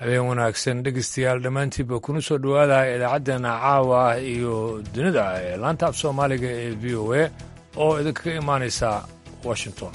habeen wanaagsan dhegeystayaal dhammaantiinba kuna soo dhowaada idaacaddeena caawa iyo dunida ee laanta af soomaaliga ee v o a oo idinkaga imaanaysa washington.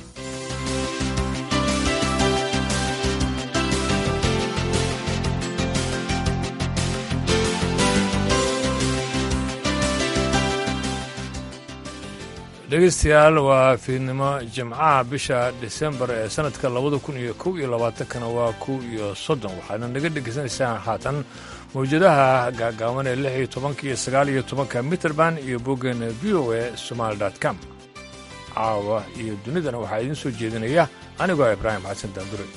dhegeystayaal waa fiidnimo jimcaha bisha disembar ee sanadka 2021 waa 30 waxaadna naga dhegeysanaysaan haatan mawjadaha gaagaaban ee 16 iyo 19 mitrband iyo boggeena voa somaly.com. caawa iyo dunidana waxaa idiin soo jeedinaya anigoo ibraahim xasan daandure.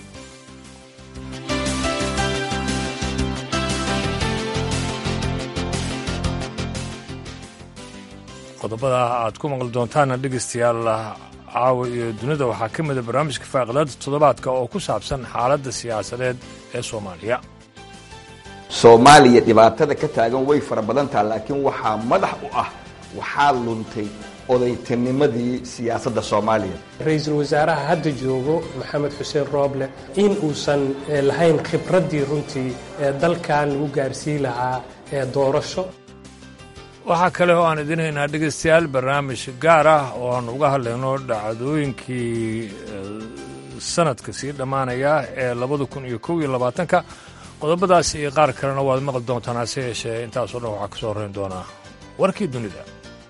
qodobada aad ku maqli doontaana dhegaystayaal caawa iyo dunida waxaa ka mida barnaamijka faaqidaada toddobaadka oo ku saabsan xaaladda siyaasadeed ee soomaaliya. soomaaliya dhibaatada ka taagan way fara badantaha laakiin waxaa madax u ah waxaa luntay odaytinimadii siyaasadda soomaaliya. ra-iisul wasaaraha hadda joogo maxamed xuseen rooble in uusan lahayn khibraddii runtii ee dalkan lagu gaarsiin lahaa doorasho. waxaa kale oo aan idin haynaa dhegaystayaal barnaamij gaar ah oo aan uga hadlayno dhacdooyinkii sanadka sii dhammaanaya ee 2021 qodobadaas iyo qaar kalena waad maqli doontaan hase yeeshee intaasoo dhan waxaa ka soo horrayn doonaa warkii dunida.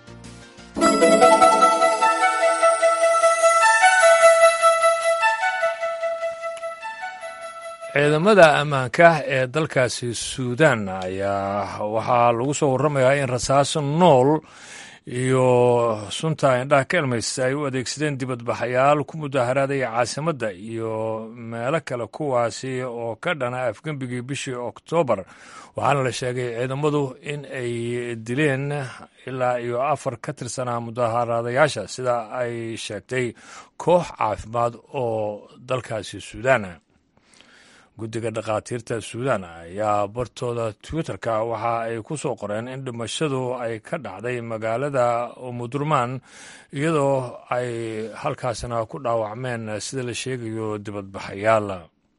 ciidamada ammaanka ee dalkaasi suudaan ayaa waxaa lagu soo warramayaa in rasaaso nool iyo sunta indhaha ka elmaysa ay u adeegsadeen dibadbaxayaal ku mudaharaadaya caasimadda iyo meelo kale kuwaasi oo ka dhana afgembigii bishii oktoobar. waxaana la sheegay ciidamadu in ay dileen ilaa iyo 4 ka tirsanaa mudaharaadayaasha sida ay sheegtay koox caafimaad oo dalkaasi suudaana. guddiga dhakhaatiirta suudaan ayaa bartooda twitterka waxa ay ku soo qoreen in dhimashadu ay ka dhacday magaalada umudurmaan iyadoo ay halkaasina ku dhaawacmeen sida la sheegayo dibadbaxayaal.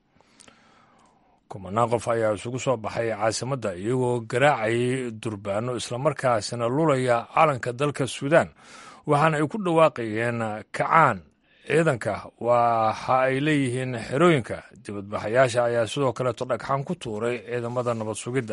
kumanaan qof ayaa isugu soo baxay caasimadda iyagoo garaacayay durbaano islamarkaasina lulaya calanka dalka suudaan waxaana ay ku dhawaaqayeen kacaan ciidanka waxa ay leeyihiin xerooyinka. dibadbaxayaasha ayaa sidoo kaleeto dhagxaan ku tuuray ciidamada nabad sugidda.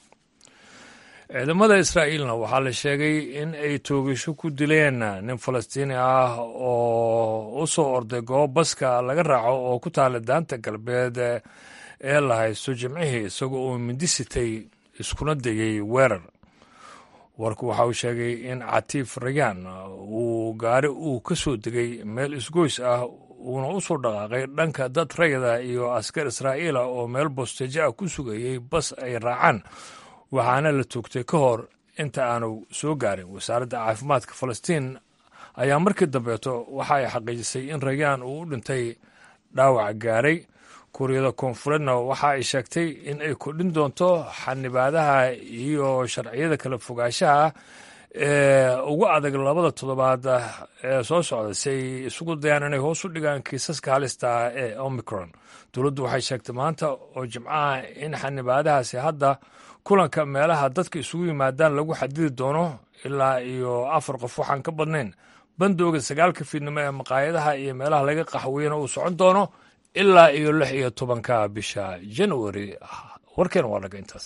ciidamada israa'iilna waxaa la sheegay in ay toogasho ku dileen nin falastiini ah oo u soo orday goob baska laga raaco oo ku taala daanta galbeed ee la haysto jimcihii isagoo uu mindisitay iskuna dayay weerar. warku waxa uu sheegay in catiif rayaan uu gaari uu ka soo degay meel isgoys ah uuna u soo dhaqaaqay dhanka dad rayada iyo askar israa'iila oo meel bosteejo ah ku sugayay bas ay raacaan waxaana la toogtay ka hor inta aanu soo gaarin. wasaaradda caafimaadka falastiin ayaa markii dambeeto waxa ay xaqiijisay in rayaan uu u dhintay dhaawac gaaray. kuuriyada koonfureedna waxa ay sheegtay in ay kordhin doonto xanibaadaha iyo sharciyada kala fogaanshaha ee ugu adag 2 toddobaad ee soo socda si ay isugu dayaan inay hoos u dhigaan kiisaska halista ee omicron. dowladdu waxay sheegtay maanta oo jimcaha in xanibaadahaasi hadda kulanka meelaha dadka isugu yimaadaan lagu xadidi doono ilaa iyo 4 qof waxaan ka badnayn. bandooga 9 fiidnimo ee maqaayadaha iyo meelaha laga qaxweeyana uu socon doono ilaa iyo 16 bisha January. warkeena waa naga intaas.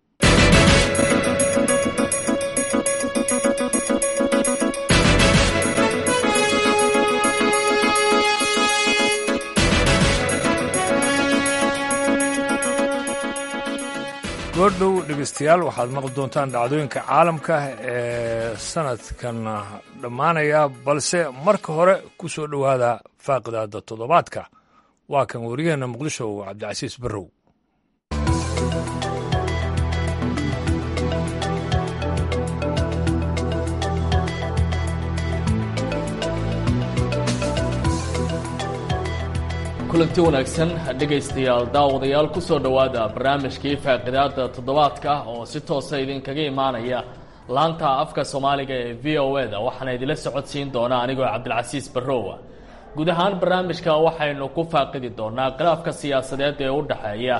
goordhow dhegeystayaal waxaad maqli doontaan dhacdooyinka caalamka ee sanadkan dhammaanaya balse marka hore ku soo dhowaada faaqidaada toddobaadka. waa kan wariyaheenna muqdisho cabdicasiis barrow. kulanti wanaagsan dhegaystayaal daawadayaal ku soo dhowaada barnaamijkii faaqidaada toddobaadka oo si toosa idinkaga imaanaya laanta afka soomaaliga ee v o a da waxaana idinla socodsiin doonaa anigoo cabdilcasiis barrowa. guud ahaan barnaamijka waxaynu ku faaqidi doonaa khilaafka siyaasadeed ee u dhexeeya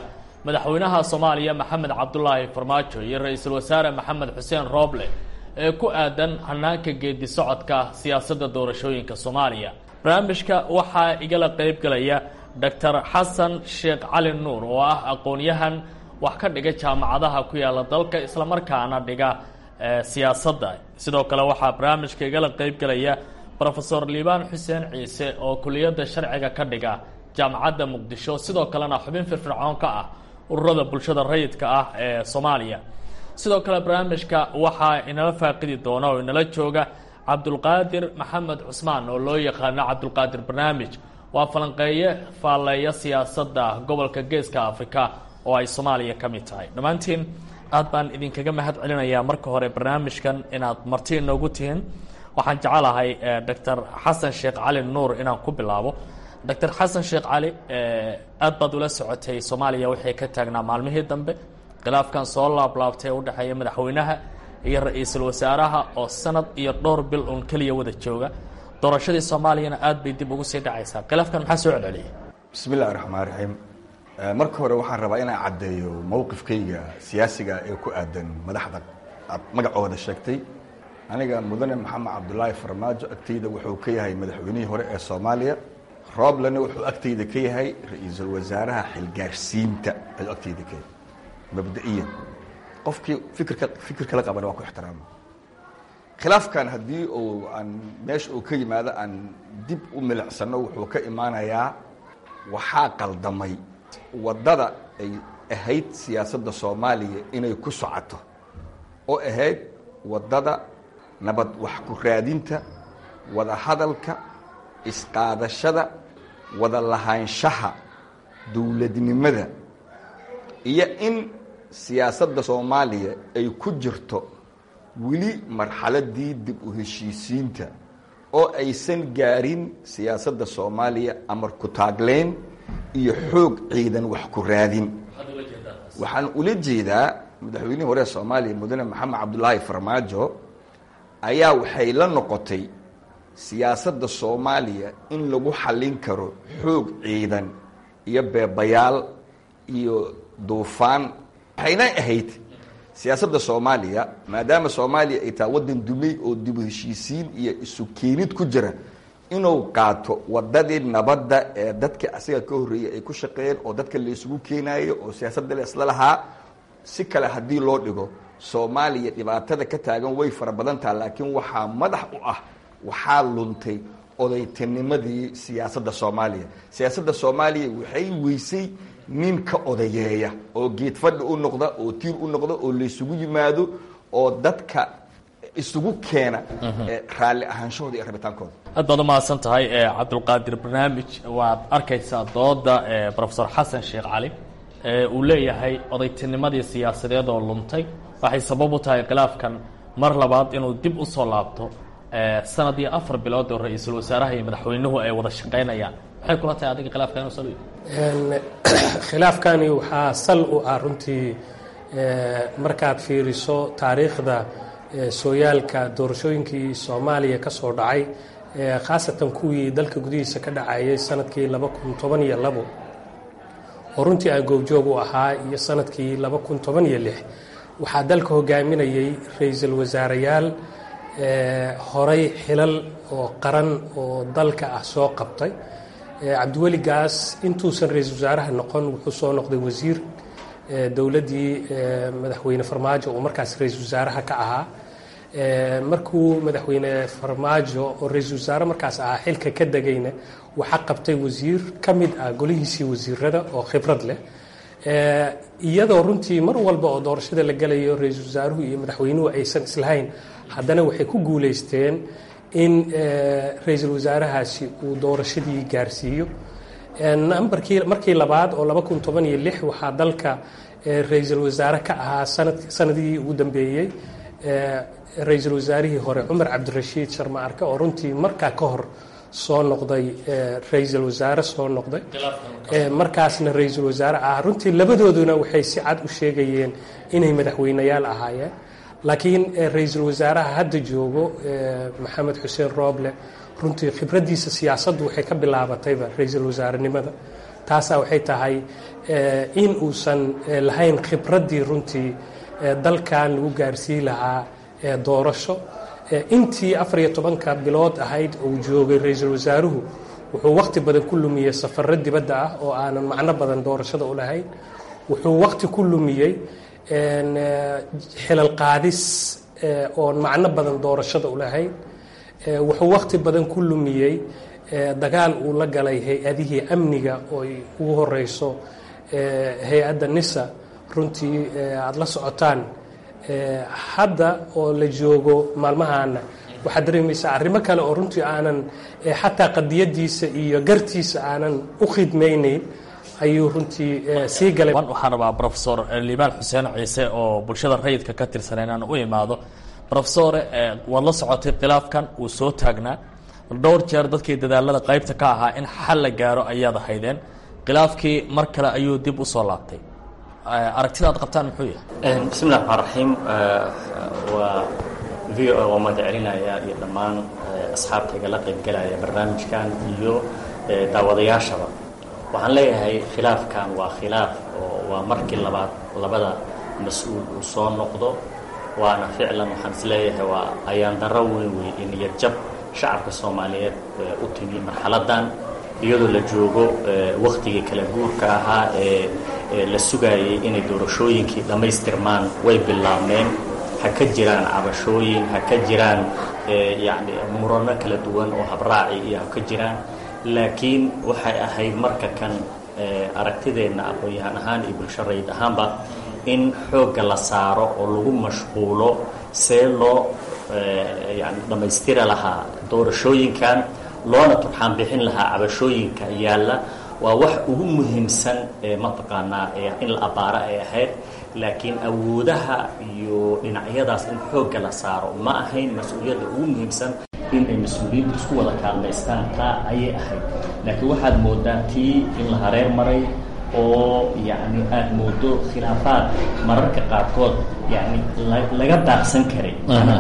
madaxweynaha soomaaliya maxamed cabdulaahi farmaajo iyo ra-iisul wasaare maxamed xuseen rooble ee ku aadan hanaanka geedi socodka siyaasadda doorashooyinka soomaaliya. barnaamijka waxaa igala qayb galaya doctor xasan sheekh cali nuur oo ah aqoon-yahan wax ka dhiga jaamacadaha ku yaala dalka islamarkaana dhiga siyaasadda. sidoo kale waxaa barnaamijka igala qayb galaya rofesor liibaan xuseen ciise oo kuliyadda sharciga ka dhiga jaamacadda muqdisho, sidoo kalena xubin firfircoon ka ah ururada bulshada rayidka ah ee soomaaliya. sidoo kale barnaamijka waxaa inala faaqidi doona oo inala jooga cabdulqaadir maxamed cusmaan oo loo yaqaano cabdulqaadir barnaamij. waa falanqeeye faalleeya siyaasadda gobolka geeska africa oo ay soomaaliya ka mid tahay. dhammaantiin aad baan idinkaga mahad celinayaa marka hore barnaamijkan inaad marti inoogu tihiin. waxaan jecelahay doctor xasan sheekh cali nuur inaan ku bilaabo. doctor xasan sheekh cali, aad baad ula socotay soomaaliya waxay ka taagnaa maalmihii dambe khilaafkan soo laablaabtay u dhexeeya madaxweynaha iyo ra-iisul wasaaraha oo sanad iyo dhowr bil uun keliya wada jooga. doorashadii soomaaliyana aad bay dib ugu sii dhacaysaa. khilaafkan maxaa soo celceliyay? bismi illahi raxmaan raxiim. marka hore waxaan rabaa inaan caddeeyo mowqifkayga siyaasiga ee ku aadan madaxda aad magacooda sheegtay. aniga mudane maxamed cabdulaahi farmaajo agtayda wuxuu ka yahay madaxweynihii hore ee soomaaliya. rooblena wuxuu agtayda ka yahay ra-iisul wasaaraha xilgaarsiinta ayuu agtayda ka yahay mabda-iyan. qofkii fikirka la qabana waa ku ixtiraama. khilaafkan haddii uu aan meesha uu ka yimaado aan dib u milicsano wuxuu ka imaanayaa waxaa qaldamay waddada ay ahayd siyaasadda soomaaliya inay ku socoto oo ahayd waddada nabad wax ku raadinta, wada hadalka, isqaadashada, wada lahaanshaha dowladnimada, iyo in siyaasadda soomaaliya ay ku jirto weli marxaladii dib u heshiisiinta oo aysan gaarin siyaasadda soomaaliya amar ku taagleyn iyo xoog ciidan wax ku raadin. waxaan ula jeedaa madaxweynihii hore soomaaliya mudane maxamed cabdulaahi farmaajo ayaa waxay la noqotay siyaasadda soomaaliya in lagu xallin karo xoog ciidan iyo beebayaal iyo duufaan. waxayna ahayd siyaasadda soomaaliya maadaama soomaaliya ay tahay waddan dumey oo dib u heshiisiin iyo isu keenid ku jira inuu qaato waddadii nabadda ee dadka asiga ka horreeyay ay ku shaqeeyeen oo dadka la isugu keenaayo oo siyaasadda la isla lahaa. si kale haddii loo dhigo soomaaliya dhibaatada ka taagan way fara badan taha, laakiin waxaa madax u ah waxaa luntay odaytinimadii siyaasadda soomaaliya. siyaasadda soomaaliya waxay weysay nin ka odayeeya oo geed fadhi u noqda oo tiir u noqda oo laysugu yimaado oo dadka isugu keena raalli ahaanshahooda iyo rabitaankooda. aad baad umahadsan tahay cabdulqaadir barnaamij. waad arkaysaa dooda rofesor xasan sheekh cali uu leeyahay odaytinimadii siyaasadeed oo luntay waxay sabab u tahay khilaafkan mar labaad inuu dib u soo laabto sanad iyo 4 bilood oo ra-iisul wasaaraha iyo madaxweynuhu ay wada shaqaynayaan. maxay kula tahay adiga khilaafkan inuu sal khilaafkani waxaa sal u ah runtii markaad fiiriso taariikhda sooyaalka doorashooyinkii soomaaliya ka soo dhacay, khaasatan kuwii dalka gudihiisa ka dhacayay sanadkii 2012 oo runtii aan goobjoog u ahaa, iyo sanadkii 2016 waxaa dalka hogaaminayay ra-iisul wasaareyaal horay xilal oo qaran oo dalka ah soo qabtay. cabdiweli gaas intuusan ra-iisul wasaaraha noqon wuxuu soo noqday wasiir dowladdii madaxweyne farmaajo oo markaas ra-iisul wasaaraha ka ahaa. markuu madaxweyne farmaajo oo ra-iisul wasaare markaas ahaa xilka ka degayna waxaa qabtay wasiir ka mid ah golihiisii wasiirada oo khibrad leh. iyadoo runtii mar walba oo doorashada la gelayo ra-iisul wasaaruhu iyo madaxweynuhu aysan islahayn, haddana waxay ku guulaysteen in ra-iisul wasaarahaasi uu doorashadii gaarsiiyo. markii labaad oo 2016 waxaa dalka ra-iisul wasaare ka ahaa sanadii ugu dambeeyey ra-iisul wasaarihii hore cumar cabdirashiid sharma arke oo runtii markaa ka hor soo noqday ra-iisul wasaare soo noqday markaasna ra-iisul wasaare ah. runtii labadooduna waxay si cad u sheegayeen inay madaxweyneyaal ahaayeen. laakiin ra-iisul wasaaraha hadda joogo maxamed xuseen rooble runtii khibraddiisa siyaasaddu waxay ka bilaabatayba ra-iisul wasaarenimada. taasaa waxay tahay in uusan lahayn khibraddii runtii dalkan lagu gaarsiin lahaa doorasho. Intii 14 bilood ahayd uu joogay ra-iisul wasaaruhu wuxuu waqti badan ku lumiyey safarro dibadda ah oo aanan macno badan doorashada u lahayn. Wuxuu waqti ku lumiyey xilal qaadis oon macno badan doorashada u lahayn. Wuxuu waqti badan ku lumiyey dagaal uu la galay hay-adihii amniga oo ay ugu horeyso hay-adda nisa. Runtii aada la socotaan hadda oo la joogo maalmahaana waxaad dareemaysaa arrimo kale oo runtii aanan xataa qadiyadiisa iyo gartiisa aanan u khidmaynayn ayuu runtii sii galay. waxaan rabaa profesor liibaan xuseen ciise oo bulshada rayidka ka tirsan inaan u imaado. profesore waad la socotay khilaafkan uu soo taagnaa dhowr jeer dadkii dadaalada qaybta ka ahaa in xal la gaaro ayaad ahaydeen. khilaafkii mar kale ayuu dib u soo laabtay. aragtida aad qabtaan muxuu yahay? bismi llahi raxmaan raxiim. waa v o waa mahadcelinaya iyo dhammaan asxaabtayga la qaybgelaya barnaamijkan iyo daawadayaashaba. waxaan leeyahay khilaafkan waa khilaaf oo waa markii labada mas-uul uu soo noqdo, waana ficlan waxaan is leeyahay waa ayaan darro weyn wey in niyadjab shacabka soomaaliyeed u timi marxaladan iyadoo la joogo waktigii kala guurka ahaa ee la sugayay inay doorashooyinkii dhammaystirmaan way bilaabmeen. ha ka jiraan cabashooyin, ha ka jiraan yacni murano kala duwan oo habraaci iyo ha ka jiraan, laakiin waxay ahayd marka kan aragtideenna aqoon-yahan ahaan iyo bulsho rayid ahaanba in xoogga la saaro oo lagu mashquulo see loo yani dhammaystira lahaa doorashooyinkan loona turxaan bixin lahaa cabashooyinka yaalla. waa wax ugu muhiimsan mataqaanaa in la abaaro ay ahayd, laakiin awoodaha iyo dhinacyadaas in xoogga la saaro ma ahayn mas-uuliyadda ugu muhiimsan. in ay mas-uuliyiintu isku wada kaalmaystaan taa ayay ahayd, laakiin waxaad moodaa tii in la hareer maray oo yacni aada moodo khilaafaad mararka qaarkood yani laga daaqsan karay.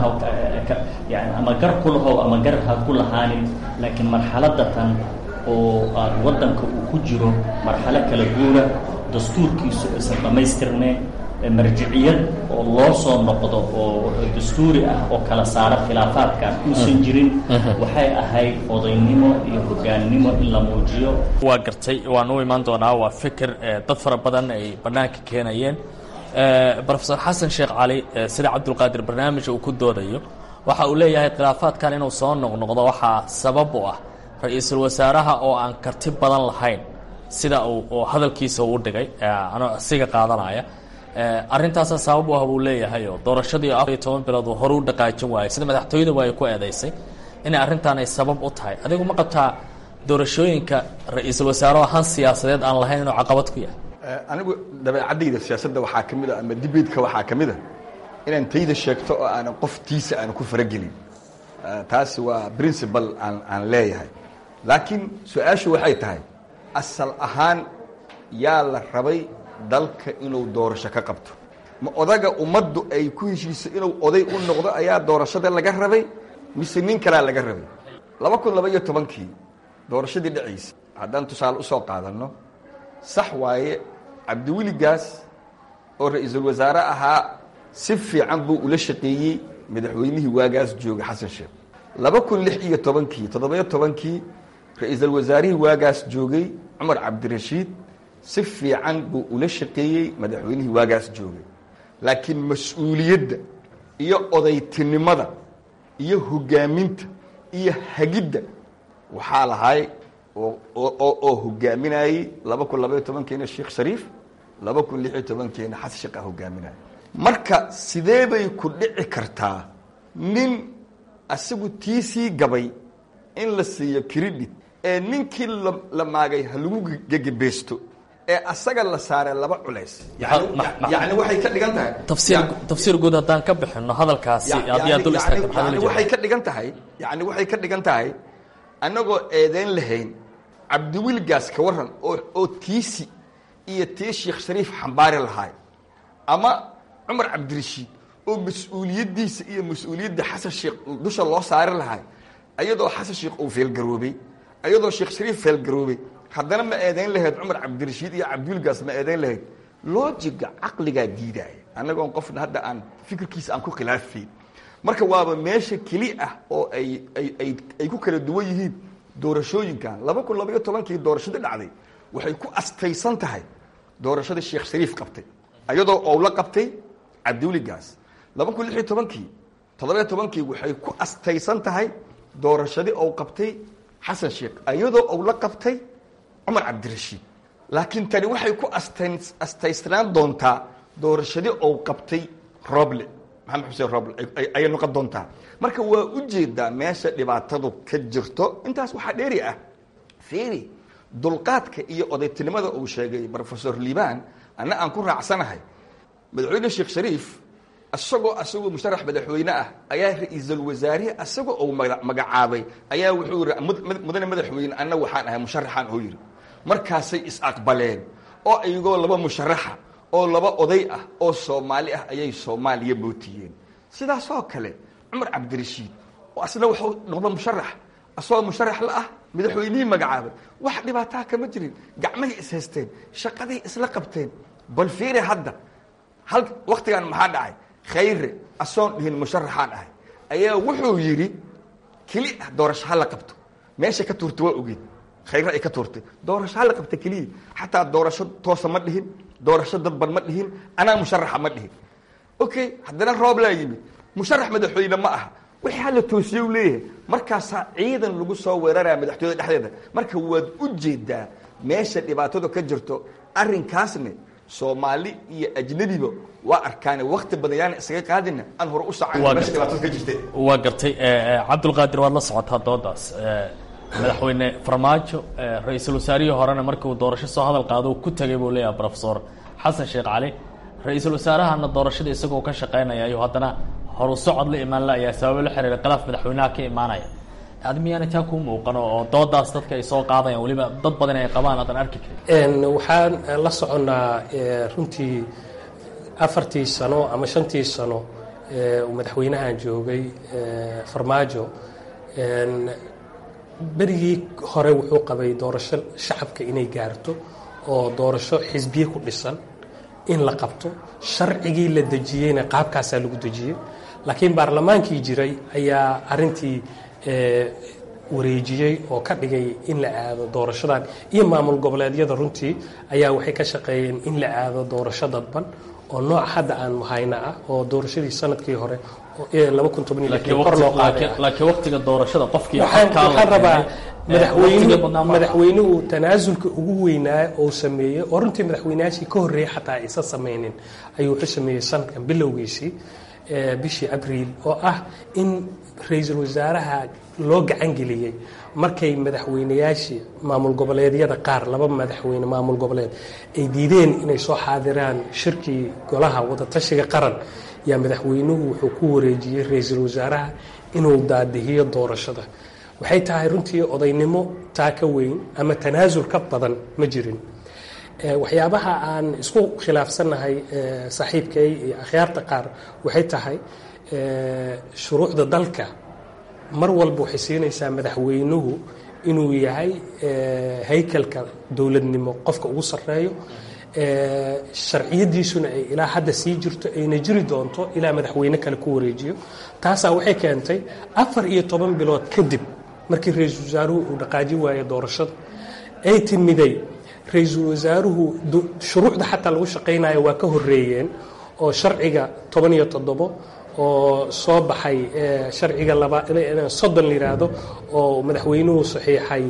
yani ama gar ku lahow ama gar ha ku lahaanin, laakiin marxaladatan oo aad waddanka uu ku jiro marxalo kala guura, dastuurkiisu aysan dhammaystirneen, marjiciyad oo loo soo noqdo oo dastuuri ah oo kala saara khilaafaadkan uusan jirin. waxay ahayd odaynimo iyo hogaannimo in la muujiyo. waa gartay, waan u imaan doonaa. waa fikir dad fara badan ay bannaanka keenayeen. profesor xasan sheekh cali sida cabdulqaadir barnaamijka uu ku doodayo waxa uu leeyahay khilaafaadkan inuu soo noqnoqdo waxaa sabab u ah ra-iisul wasaaraha oo aan karti badan lahayn sida uu hadalkiisa u dhigay anoo asiga qaadanaya. arrintaasa sabab u ah buu leeyahay oo doorashadii 14 bilood uu hore u dhaqaajin waayay sida madaxtooyada waa ay ku eedaysay inay arrintan ay sabab u tahay. adigu ma qabtaa doorashooyinka ra-iisul wasaare ahaan siyaasadeed aan lahayn inuu caqabad ku yahay? anigu dabeecadayda siyaasadda waxaa ka mid a ama dibeedka waxaa ka mid a inaan tayda sheegto oo aanan qoftiisa aan ku faragelin. taasi waa principal aan leeyahay. laakiin su-aashu waxay tahay asal ahaan yaa la rabay dalka inuu doorasho ka qabto? ma odaga ummaddu ay ku heshiiso inuu oday u noqdo ayaa doorashada laga rabay, mise nin kalaa laga rabay? 2012kii doorashadii dhacaysa haddaan tusaale usoo qaadanno, sax waaye cabdiweligaas oo ra-iisul wasaare ahaa si fiican buu ula shaqeeyey madaxweynihii waagaas jooga xasan sheekh. 2016kii 17kii ra-iisul wasaarihii waagaas joogay cumar cabdirashiid si fiican buu ula shaqeeyey madaxweynihii waagaas joogay. laakiin mas-uuliyadda iyo odaytinimada iyo hogaaminta iyo hagidda waxaa lahay oo hogaaminayey 2012kiina sheekh shariif, 2016kiina xasan sheekh hogaaminaya. marka sidee bay ku dhici kartaa nin asigu tiisii gabay in la siiyo credit ee ninkii la maagay ha lagu gegebeesto ee asaga la saaray laba culays? yani waxay ka dhigan tahay tafsiir guud haddaan ka bixino hadalkaasi aad dul istaagtay waxay ka dhigan tahay yani waxay ka dhigan tahay annagoo eedeyn lahayn cabdiwilgaas ka waran oo tiisi iyo tii sheekh shariif xambaari lahaay, ama cumar cabdirashiid oo mas-uuliyaddiisa iyo mas-uuliyadda xasan sheekh dusha loo saari lahaay, ayadoo xasan sheekh uu feelgaroobay, ayadoo sheekh shariif feelgaroobay, haddana ma eedayn lahayd cumar cabdirashiid iyo cabdulgaas ma eedayn lahayd loojiga caqligaa diidaaya annagoon qofna hadda aan fikirkiisa aan ku khilaafayn marka waaba meesha keli ah oo ay ku kala duwan yihiin doorashooyinkan 2012kii doorashadii dhacday waxay ku astaysan tahay doorashadii sheekh shariif qabtay ayadoo oo la qabtay cabdulgaas 2016kii 17kii waxay ku astaysan tahay doorashadii oo qabtay xasan sheekh ayadoo oo la qabtay cumar cabdirashiid laakiin tani waxay ku astaysnaan doontaa doorashadii oo qabtay roble maxamed xuseen roble ayay noqon doontaa marka waa u jeedaa meesha dhibaatadu ka jirto intaas waxaa dheeri ah fiiri dulqaadka iyo odaytinimada uu sheegay professor liibaan anna aan ku raacsanahay madaxweyne sheekh shariif asagoo musharax madaxweyne ah ayaa ra-iisul wasaarihi asagoo uu magacaabay ayaa wuxuu yidhi mudane madaxweyne anna waxaan ahay musharaxaan oo yidhi markaasay is-aqbaleen oo iyagoo laba musharaxa oo laba oday ah oo soomaali ah ayay soomaaliya mootiyeen sidaasoo kale cumar cabdirashiid oo asna wuxuu noqda musharax asagoo musharax la ah madaxweynihii magacaabay wax dhibaataa kama jirin gacmahay is-haysteen shaqaday isla qabteen bal fiiri hadda hal waktigan maxaa dhacay khayre asoon dhihin musharaxaan ahay ayaa wuxuu yidhi keli ah doorasho ha la qabto meesha ka tuurta waa ogeed khayre ay ka tuurtay doorasho ha la qabta keliya xataa doorasho toosa ma dhihin doorasho dadban ma dhihin anaa musharaxa ma dhihin okay haddana roob laa yimid musharax madaxweyne ma aha wixii hala toosiye u leeyahay markaasaa ciidan lagu soo weeraraya madaxtooyada dhexdeeda marka waad u jeedaa meesha dhibaatadu ka jirto arrinkaasne soomaali iyo ajnabiba waa arkaane wakti badan yaana isaga qaadina aan hore u socon meesha dhibaatada ka jirtay waa gartay cabdulqaadir waad la socotaa doodaas madaxweyne farmaajo ra-iisul wasaarihii horena markii uu doorasho soo hadal qaado ku tagay buu leeyahay professor xasan sheekh cali ra-iisul wasaarahana doorashada isagoo ka shaqaynaya ayuu haddana horu socod la imaan la ayaa sababo la xiriira khilaaf madaxweynaha ka imaanaya adi miyaana taa kuu muuqano oo doodaas dadka ay soo qaadayaan weliba dad badan ay qabaan aadan arki karin waxaan la soconnaa runtii 4 sano ama 5 sano uu madaxweynahan joogay farmaajo berigii hore wuxuu qabay doorasho shacabka inay gaarto oo doorasho xisbiye ku dhisan in la qabto sharcigii la dejiyeyna qaabkaasaa lagu dejiyey laakiin baarlamaankii jiray ayaa arintii wareejiyey oo ka dhigay in la aado doorashadan iyo maamul goboleedyada runtii ayaa waxay ka shaqeeyeen in la aado doorasho dadban oo nooc hadda aan mahayna ah oo doorashadii sanadkii hore kor loo qaaday laakiin waqtiga doorashada qofkii waxaan rabaa madaxweynuhu tanaasulka ugu weynaa oo sameeyey oo runtii madaxweynayaashii ka horreeyay xataa isa samaynin ayuu wuxuu sameeyey sanadkan bilowgiisii bishii abriil oo ah in ra-iisul wasaaraha loo gacan geliyey markay madaxweynayaashii maamul goboleedyada qaar 2 madaxweyne maamul goboleed ay diideen inay soo xaadiraan shirkii golaha wadatashiga qaran yaa madaxweynuhu wuxuu ku wareejiyey ra-iisul wasaaraha inuu daadihiyo doorashada waxay tahay runtii odaynimo taa ka weyn ama tanaasul ka badan ma jirin waxyaabaha aan isku khilaafsannahay saaxiibkay iyo akhyaarta qaar waxay tahay shuruucda dalka mar walba waxay siinaysaa madaxweynuhu inuu yahay haykalka dowladnimo qofka ugu sarreeyo sharciyadiisuna ay ilaa hadda sii jirto ayna jiri doonto ilaa madaxweyne kale ku wareejiyo taasaa waxay keentay 14 bilood kadib markii ra-iisul wasaaruhu uu dhaqaaji waayo doorashada ay timiday ra-iisul wasaaruhu shuruucda xataa lagu shaqaynayo waa ka horreeyeen oo sharciga 17 oo soo baxay sharciga 30 la yiraahdo oo madaxweynuhu saxiixay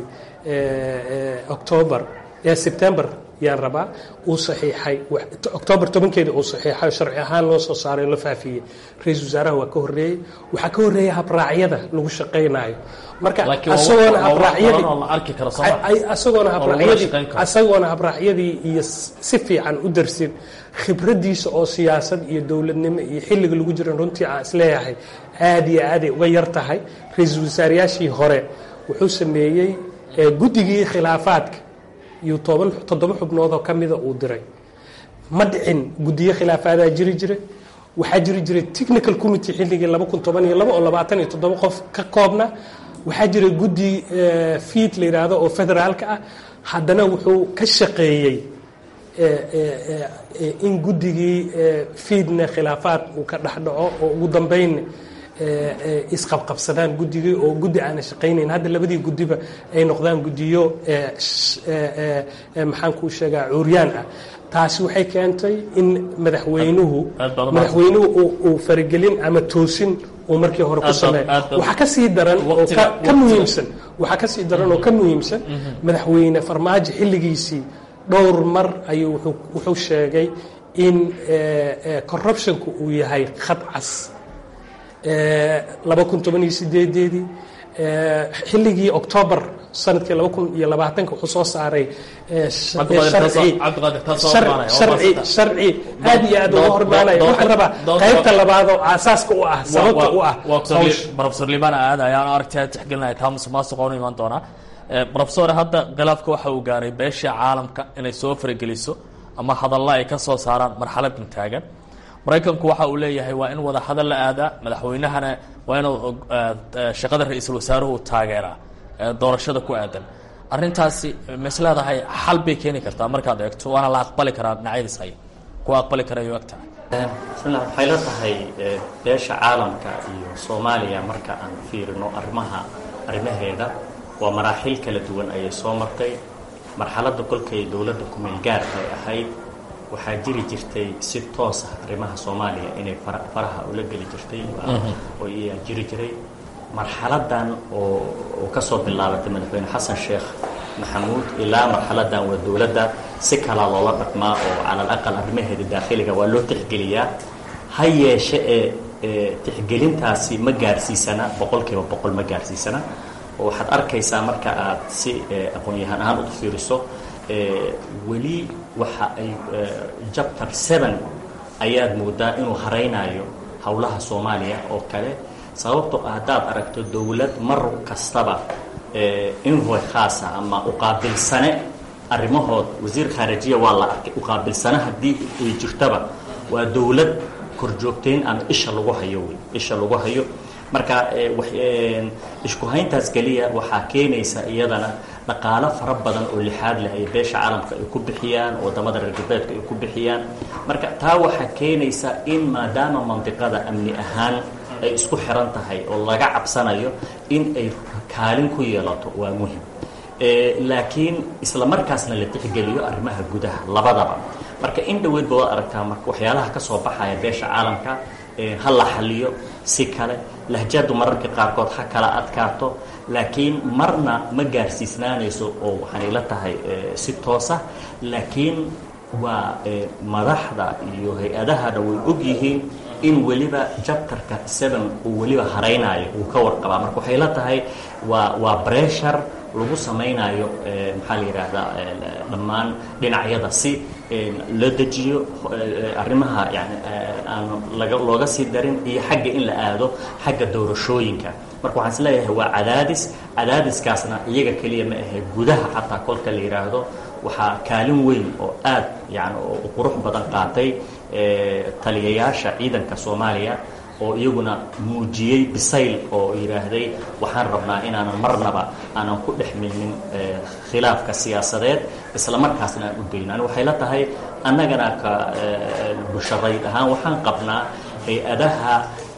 September yaan rabaa uu saxiixay October 10keeda uu saxiixay sharci ahaan loo soo saaray la faafiyay ra-iisul wasaaraha waa ka horreeyay waxa ka horreeyay habraacyada lagu shaqaynayo marka asagoona habraacyadii iyo si fiican u darsin khibradiisa oo siyaasad iyo dowladnimo iyo xilliga lagu jira runtii aan isleeyahay aad iyo aaday uga yar tahay ra-iisul wasaarayaashii hore wuxuu sameeyey guddigii khilaafaadka iyo 7 xubnood oo kamida uu diray ma dhicin guddiyo khilaafaada jiri jiray waxaa jiri jiray technical committee xilligii 2012 oo 27 qof ka koobna waxaa jiray guddi fiid la yiraahdo oo federaalka ah haddana wuxuu ka shaqeeyey in guddigii fiidna khilaafaad uu ka dhex dhaco oo ugu dambeyn isqabqabsadaan guddigii oo guddi aana shaqaynayn. hadda labadii guddiba ay noqdaan guddiyo maxaan kuu sheegaa cuuryaan ah. taasi waxay keentay in madaxweynuhu uu faragelin ama toosin uu markii hore ku sameeyo. waxaa kasii daran oo ka muhiimsan madaxweyne farmaajo xilligiisii dhowr mar ayuu wuxuu sheegay in corruptionku uu yahay khad cas. 2018 xilligii October sanadkii 2020 wuxuu soo saaray sharci aad iyo aad uga hormaanaya. waxaan rabaa qaybta labaad oo aasaaska u ah sababta u ah professor Liban aad ayaan aragtay tixgelinaya taas maasuq oo iman doona. professor hadda khilaafka waxa uu gaaray beesha caalamka inay soo farageliso ama hadalla ay ka soo saaraan marxaladan taagan. maraykanku waxa uu leeyahay waa in wada hadal la aadaa, madaxweynahana waa inuu shaqada ra'iisul wasaaruhu taageeraa doorashada ku aadan. arrintaasi mas'aladahay xal bay keeni kartaa markaad eegto, waana la aqbali karaa dhinacyadiis ay ku aqbali karayo agtaa. waxay la tahay beesha caalamka iyo Soomaaliya marka aan fiirino arrimaheeda waa maraaxil kala duwan ayay soo martay. marxaladda kolkay dawladda ku-meel gaarka ay ahayd waxaa jiri jirtay si toos ah arrimaha Soomaaliya inay faraha ula geli jirtay oo iyaa jiri jiray. marxaladan oo ka soo bilaabatay madaxweyne Xasan Sheekh Maxamuud ilaa marxaladan waa dawladda si kala loola dhaqmaa oo cala aqal arrimaheeda dakhiliga waa loo tixgeliyaa. ha yeeshee tixgelintaasi ma gaarsiisana 100% ma gaarsiisana. waxaad arkaysaa marka aad si aqoon-yahan ahaan u fiiriso weli waxa ay chapter 7 ayaad moodaa inuu haraynayo howlaha Soomaaliya oo kale. sababtoo ah haddaad aragto dawlad mar kastaba envoy khaasa ama u qaabilsane arrimahood wasiir khaarijiya waa la arkay u qaabilsane haddii ay jirtaba waa dawlad korjoogteen ama isha lagu hayo marka isku hayntaas kaliya waxaa keenaysa iyadana dhaqaale fara badan oo lixaad leh ay beesha caalamka ay ku bixiyaan, wadamada reer galbeedka ay ku bixiyaan. marka taa waxaa keenaysa in maadaama mantiqada amni ahaan ay isku xiran tahay oo laga cabsanayo in ay kaalin ku yeelato waa muhiim. laakiin isla markaasna la tixgeliyo arrimaha gudaha labadaba. marka in dhaweyd baa aragtaa marka waxyaalaha ka soo baxaya beesha caalamka ha la xaliyo si kale, lahjadu mararka qaarkood ha kala adkaato, laakiin marna ma gaarsiisnaanayso oo waxaan ila tahay si toosa. laakiin waa madaxda iyo hay-adahana way og yihiin in weliba chapterka 7 uu weliba haraynayo uu ka warqabaa. marka waxay la tahay waa pressure lagu samaynayo maxaa la yidhaahdaa dhammaan dhinacyada si loo dejiyo arrimaha yani aan looga sii darin iyo xagga in la aado xagga doorashooyinka. marka waxaan is leeyahay waa cadaadiskaasna iyaga keliya ma ahe gudaha xataa kolka la yidhaahdo waxaa kaalin weyn oo aad yani oo qurux badan qaatay taliyayaasha ciidanka Soomaaliya oo iyaguna muujiyay bisayl oo yiraahday waxaan rabnaa inaanan marnaba aanan ku dhexmilmin khilaafka siyaasadeed isla markaasna aan u deynaan. waxay la tahay annagana ka bulshadayd ahaan waxaan qabnaa hay-adaha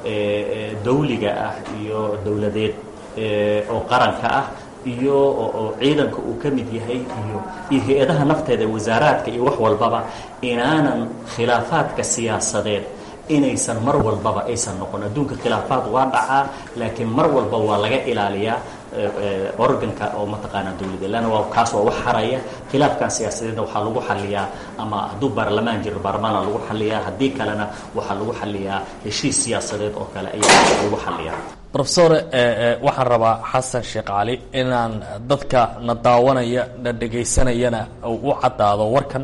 dawliga ah iyo dawladeed oo qaranka ah iyo ciidanka uu ka mid yahay iyo hay-adaha nafteeda wasaaraadka iyo wax walbaba inaanan khilaafaadka siyaasadeed inaysan mar walbaba aysan noqon. adduunka khilaafaad waa dhacaa laakiin mar walba waa laga ilaaliyaa organka oo mataqaanaa dawladda lana waa kaas waa wax haraya. khilaafkan siyaasadeedna waxaa lagu xaliyaa ama hadduu baarlamaan jiro baarlamaana lagu xaliyaa, haddii kalena waxaa lagu xaliyaa heshiis siyaasadeed oo kale ayaa lagu xaliyaa. professor waxaan rabaa xasan sheekh cali inaan dadka na daawanaya na dhegaysanayana u caddaado warkan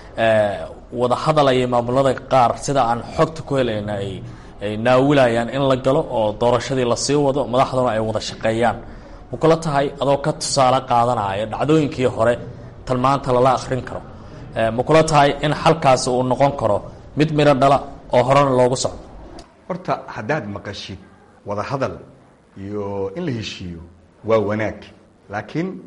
wada hadalaya maamulada qaar sida aan xogta ku helayna ay naawilayaan in la galo oo doorashadii la sii wado, madaxduna ay wada shaqeeyaan. ma kula tahay adoo ka tusaale qaadanaya dhacdooyinkii hore tan maanta lala akhrin karo, ma kula tahay in xalkaasi uu noqon karo mid midho dhala oo horena loogu socdo? horta haddaad maqashid wada hadal iyo in la heshiiyo waa wanaag, laakiin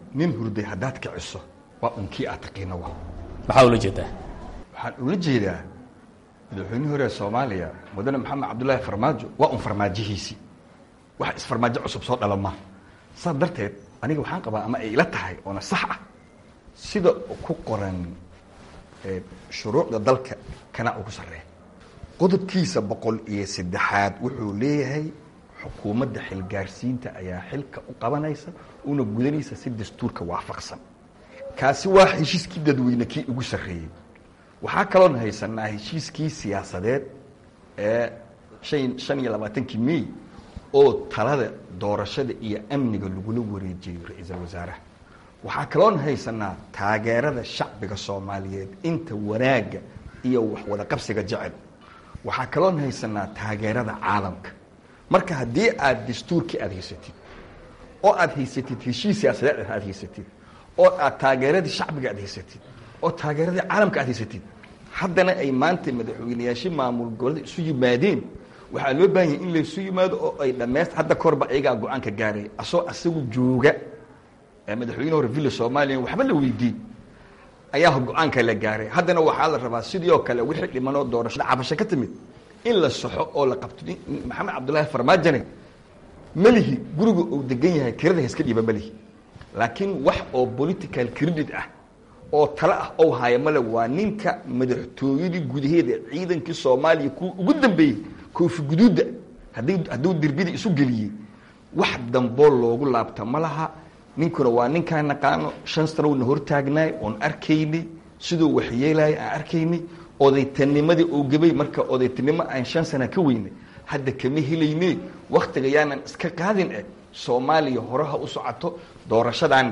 nin hurday haddaad kiciso waa unkii aad taqiino wa. maxaa ula jeedaa? waxaan ula jeedaa madaxweynihii hore ee soomaaliya mudane maxamed cabdullaahi farmaajo waa un farmaajihiisii, wax isfarmaajo cusub soo dhalama. saas darteed aniga waxaan qabaa ama ay ila tahay oona sax ah sida ku qoran shuruucda dalka kana ugu sarreeya qodobkiisa 103 wuxuu leeyahay xukuumadda xilgaarsiinta ayaa xilka u qabanaysa una gudanaysa si dastuurka waafaqsan. kaasi waa heshiiskii dadweyne kii ugu sarreeyey. waxaa kaloon haysanaa heshiiskii siyaasadeed ee 25 May oo talada doorashada iyo amniga lagula wareejiyey ra-iisul wasaaraha. waxaa kaloon haysanaa taageerada shacbiga Soomaaliyeed inta wanaaga iyo wax wada qabsiga jecel. waxaa kaloon haysanaa taageerada caalamka. marka haddii aad dastuurkii aad haysatid oo aad haysatid heshiis siyaasadeed aad haysatid oo aad taageeradii shacbiga aad haysatid oo taageeradii caalamka aad haysatid haddana ay maanta madaxweynayaashii maamul goboleed isu yimaadeen waxaa loo baahan yahay in la isu yimaado oo ay dhammayst hadda korba ayagaa go-aanka gaaray asoo asagu jooga madaxweyne hore villa Soomaaliya waxba la weydiiyey ayaa go-aanka la gaaray. haddana waxaa la rabaa sidii oo kale wixii dhimanoo doorashada cabasho ka timid in la saxo oo la qabto. maxamed cabdullaahi farmaajane malihi guriga uu degan yahay kirada iska dhiiba malihi, laakiin wax oo political credit ah oo tala ah oo haya male. waa ninka madaxtooyadii gudaheeda ciidankii Soomaaliya ku ugu dambeeyey koofi guduuda hadduu dirbida isu geliyey wax damboo loogu laabta ma laha. ninkuna waa ninkaan naqaano 5 sano na hortaagnaay oon arkaynay siduu waxyeelay aan arkaynay odaytanimadii uu gabay. marka odaytanimo aan 5 sano ka weynay hadda kama helaynay waqtiga yaanan iska qaadin Soomaaliya horaha u socoto doorashadaan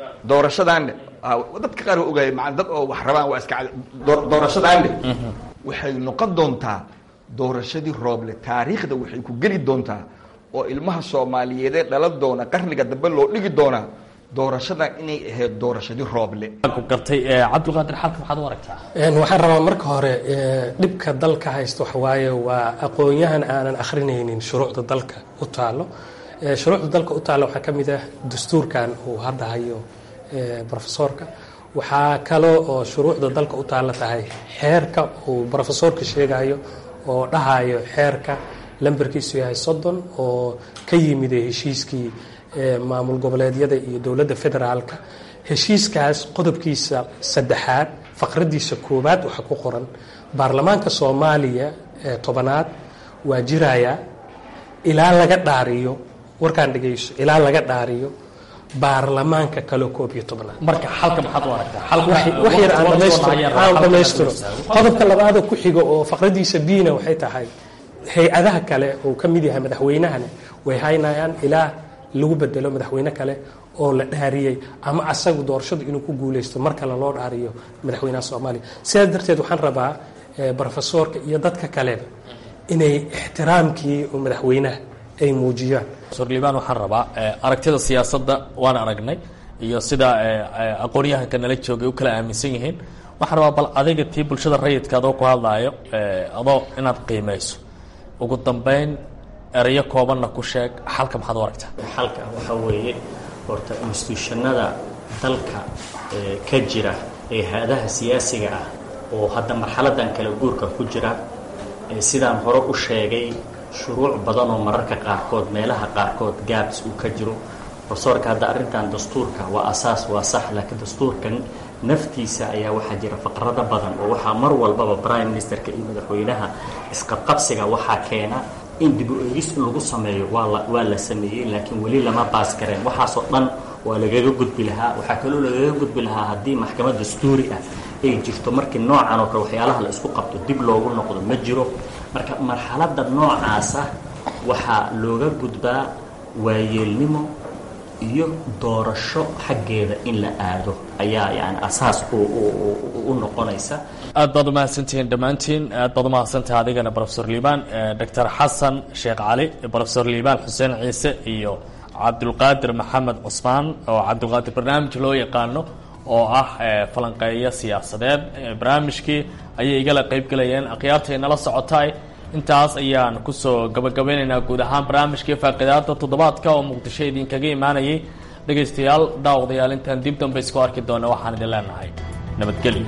dadka qaar oo ogaay macna dad oo wax rabaan waa iska doorashadaan waxay noqon doontaa doorashadii rooble. taariikhda waxay ku geli doontaa oo ilmaha Soomaaliyeed ee dhalan doona qarniga dambe loo dhigi doonaa doorashadan inay ahayd doorashadii rooble. ku gartay Cabdulqaadir xalka maxaad u aragtaa? waxaan rabaa marka hore dhibka dalka haysto waxa waaye waa aqoon-yahan aanan akhrinaynin shuruucda dalka u taalo. shuruucda dalka u taalo waxaa ka mid ah dastuurkan uu hadda hayo profesorka. waxaa kaloo oo shuruucda dalka u taalo tahay xeerka uu profesorka sheegayo oo dhahayo xeerka lambarkiisu yahay 30 oo ka yimid heshiiskii maamul goboleedyada iyo dowladda federaalka. heshiiskaas qodobkiisa 3 faqradiisa 1 waxa ku qoran baarlamaanka Soomaaliya 10aad waa jiraya ilaa laga dhaariyo warkaan dhageyso ilaa laga dhaariyo baarlamaanka kale 11. marka xalka maxaad u aragtaa? wax yar aan dhameystiro qodobka 2 ku xiga oo faqradiisa biina waxay tahay hay-adaha kale oo ka mid yahay madaxweynahana way haynayaan ilaa lagu bedelo madaxweyne kale oo la dhaariyey ama asagu doorashadu inuu ku guuleysto mar kale loo dhaariyo madaxweynaha Soomaaliya. sidaas darteed waxaan rabaa profesorka iyo dadka kaleba inay ixtiraamkii oo madaxweynaha ay muujiyaan. Professor Liibaan waxaan rabaa aragtida siyaasadda waan aragnay iyo sida aqoonyahanka nala joogay u kala aaminsan yihiin. waxaan rabaa bal adiga tii bulshada rayidka adoo ku hadlaayo adoo inaad qiimeyso ugu dambeyn erayo koobanna ku sheeg xalka maxaad u aragtaa? xalka waxa weeye horta institutionada dalka ka jira ee hay'adaha siyaasiga ah oo hadda marxaladan kala guurka ku jira sidaan hore u sheegay shuruuc badan oo mararka qaarkood meelaha qaarkood gaabs uu ka jiro. profesorka hadda arrintan dastuurka waa asaas waa sax, laakiin dastuurkan naftiisa ayaa waxaa jira faqrado badan oo waxaa mar walbaba prime ministerka iyo madaxweynaha isqabqabsiga waxaa keena in dib u eegis lagu sameeyo. waa la sameeyey laakiin weli lama baas gareen. waxaasoo dhan waa lagaga gudbi lahaa. waxaa kaloo lagaga gudbi lahaa haddii maxkamad dastuuri ah ay jirto markii noocan oo kale waxyaalaha la isku qabto dib loogu noqdo ma jiro. marka marxaladda noocaasa waxaa looga gudbaa waayeelnimo iyo doorasho xaggeeda in la aado ayaa yani asaas u noqonaysa. aad baad umahadsantihiin dhammaantiin. aad baad umahadsantahay adigana professor Liibaan, Dr. xasan sheekh cali, professor Liibaan xuseen ciise iyo cabdulqaadir maxamed cusmaan oo cabdulqaadir barnaamij loo yaqaano oo ah falanqeeyo siyaasadeed. barnaamijkii ayay igala qaybgalayeen akhyaartay nala socotay. intaas ayaan kusoo gabagabeynaynaa guud ahaan barnaamijkii faaqidaada toddobaadka oo muqdisho idinkaga imaanayay. dhegaystayaal daawadayaal intaan dib dambe isku arki doona waxaan idin leenahay nabadgelyo.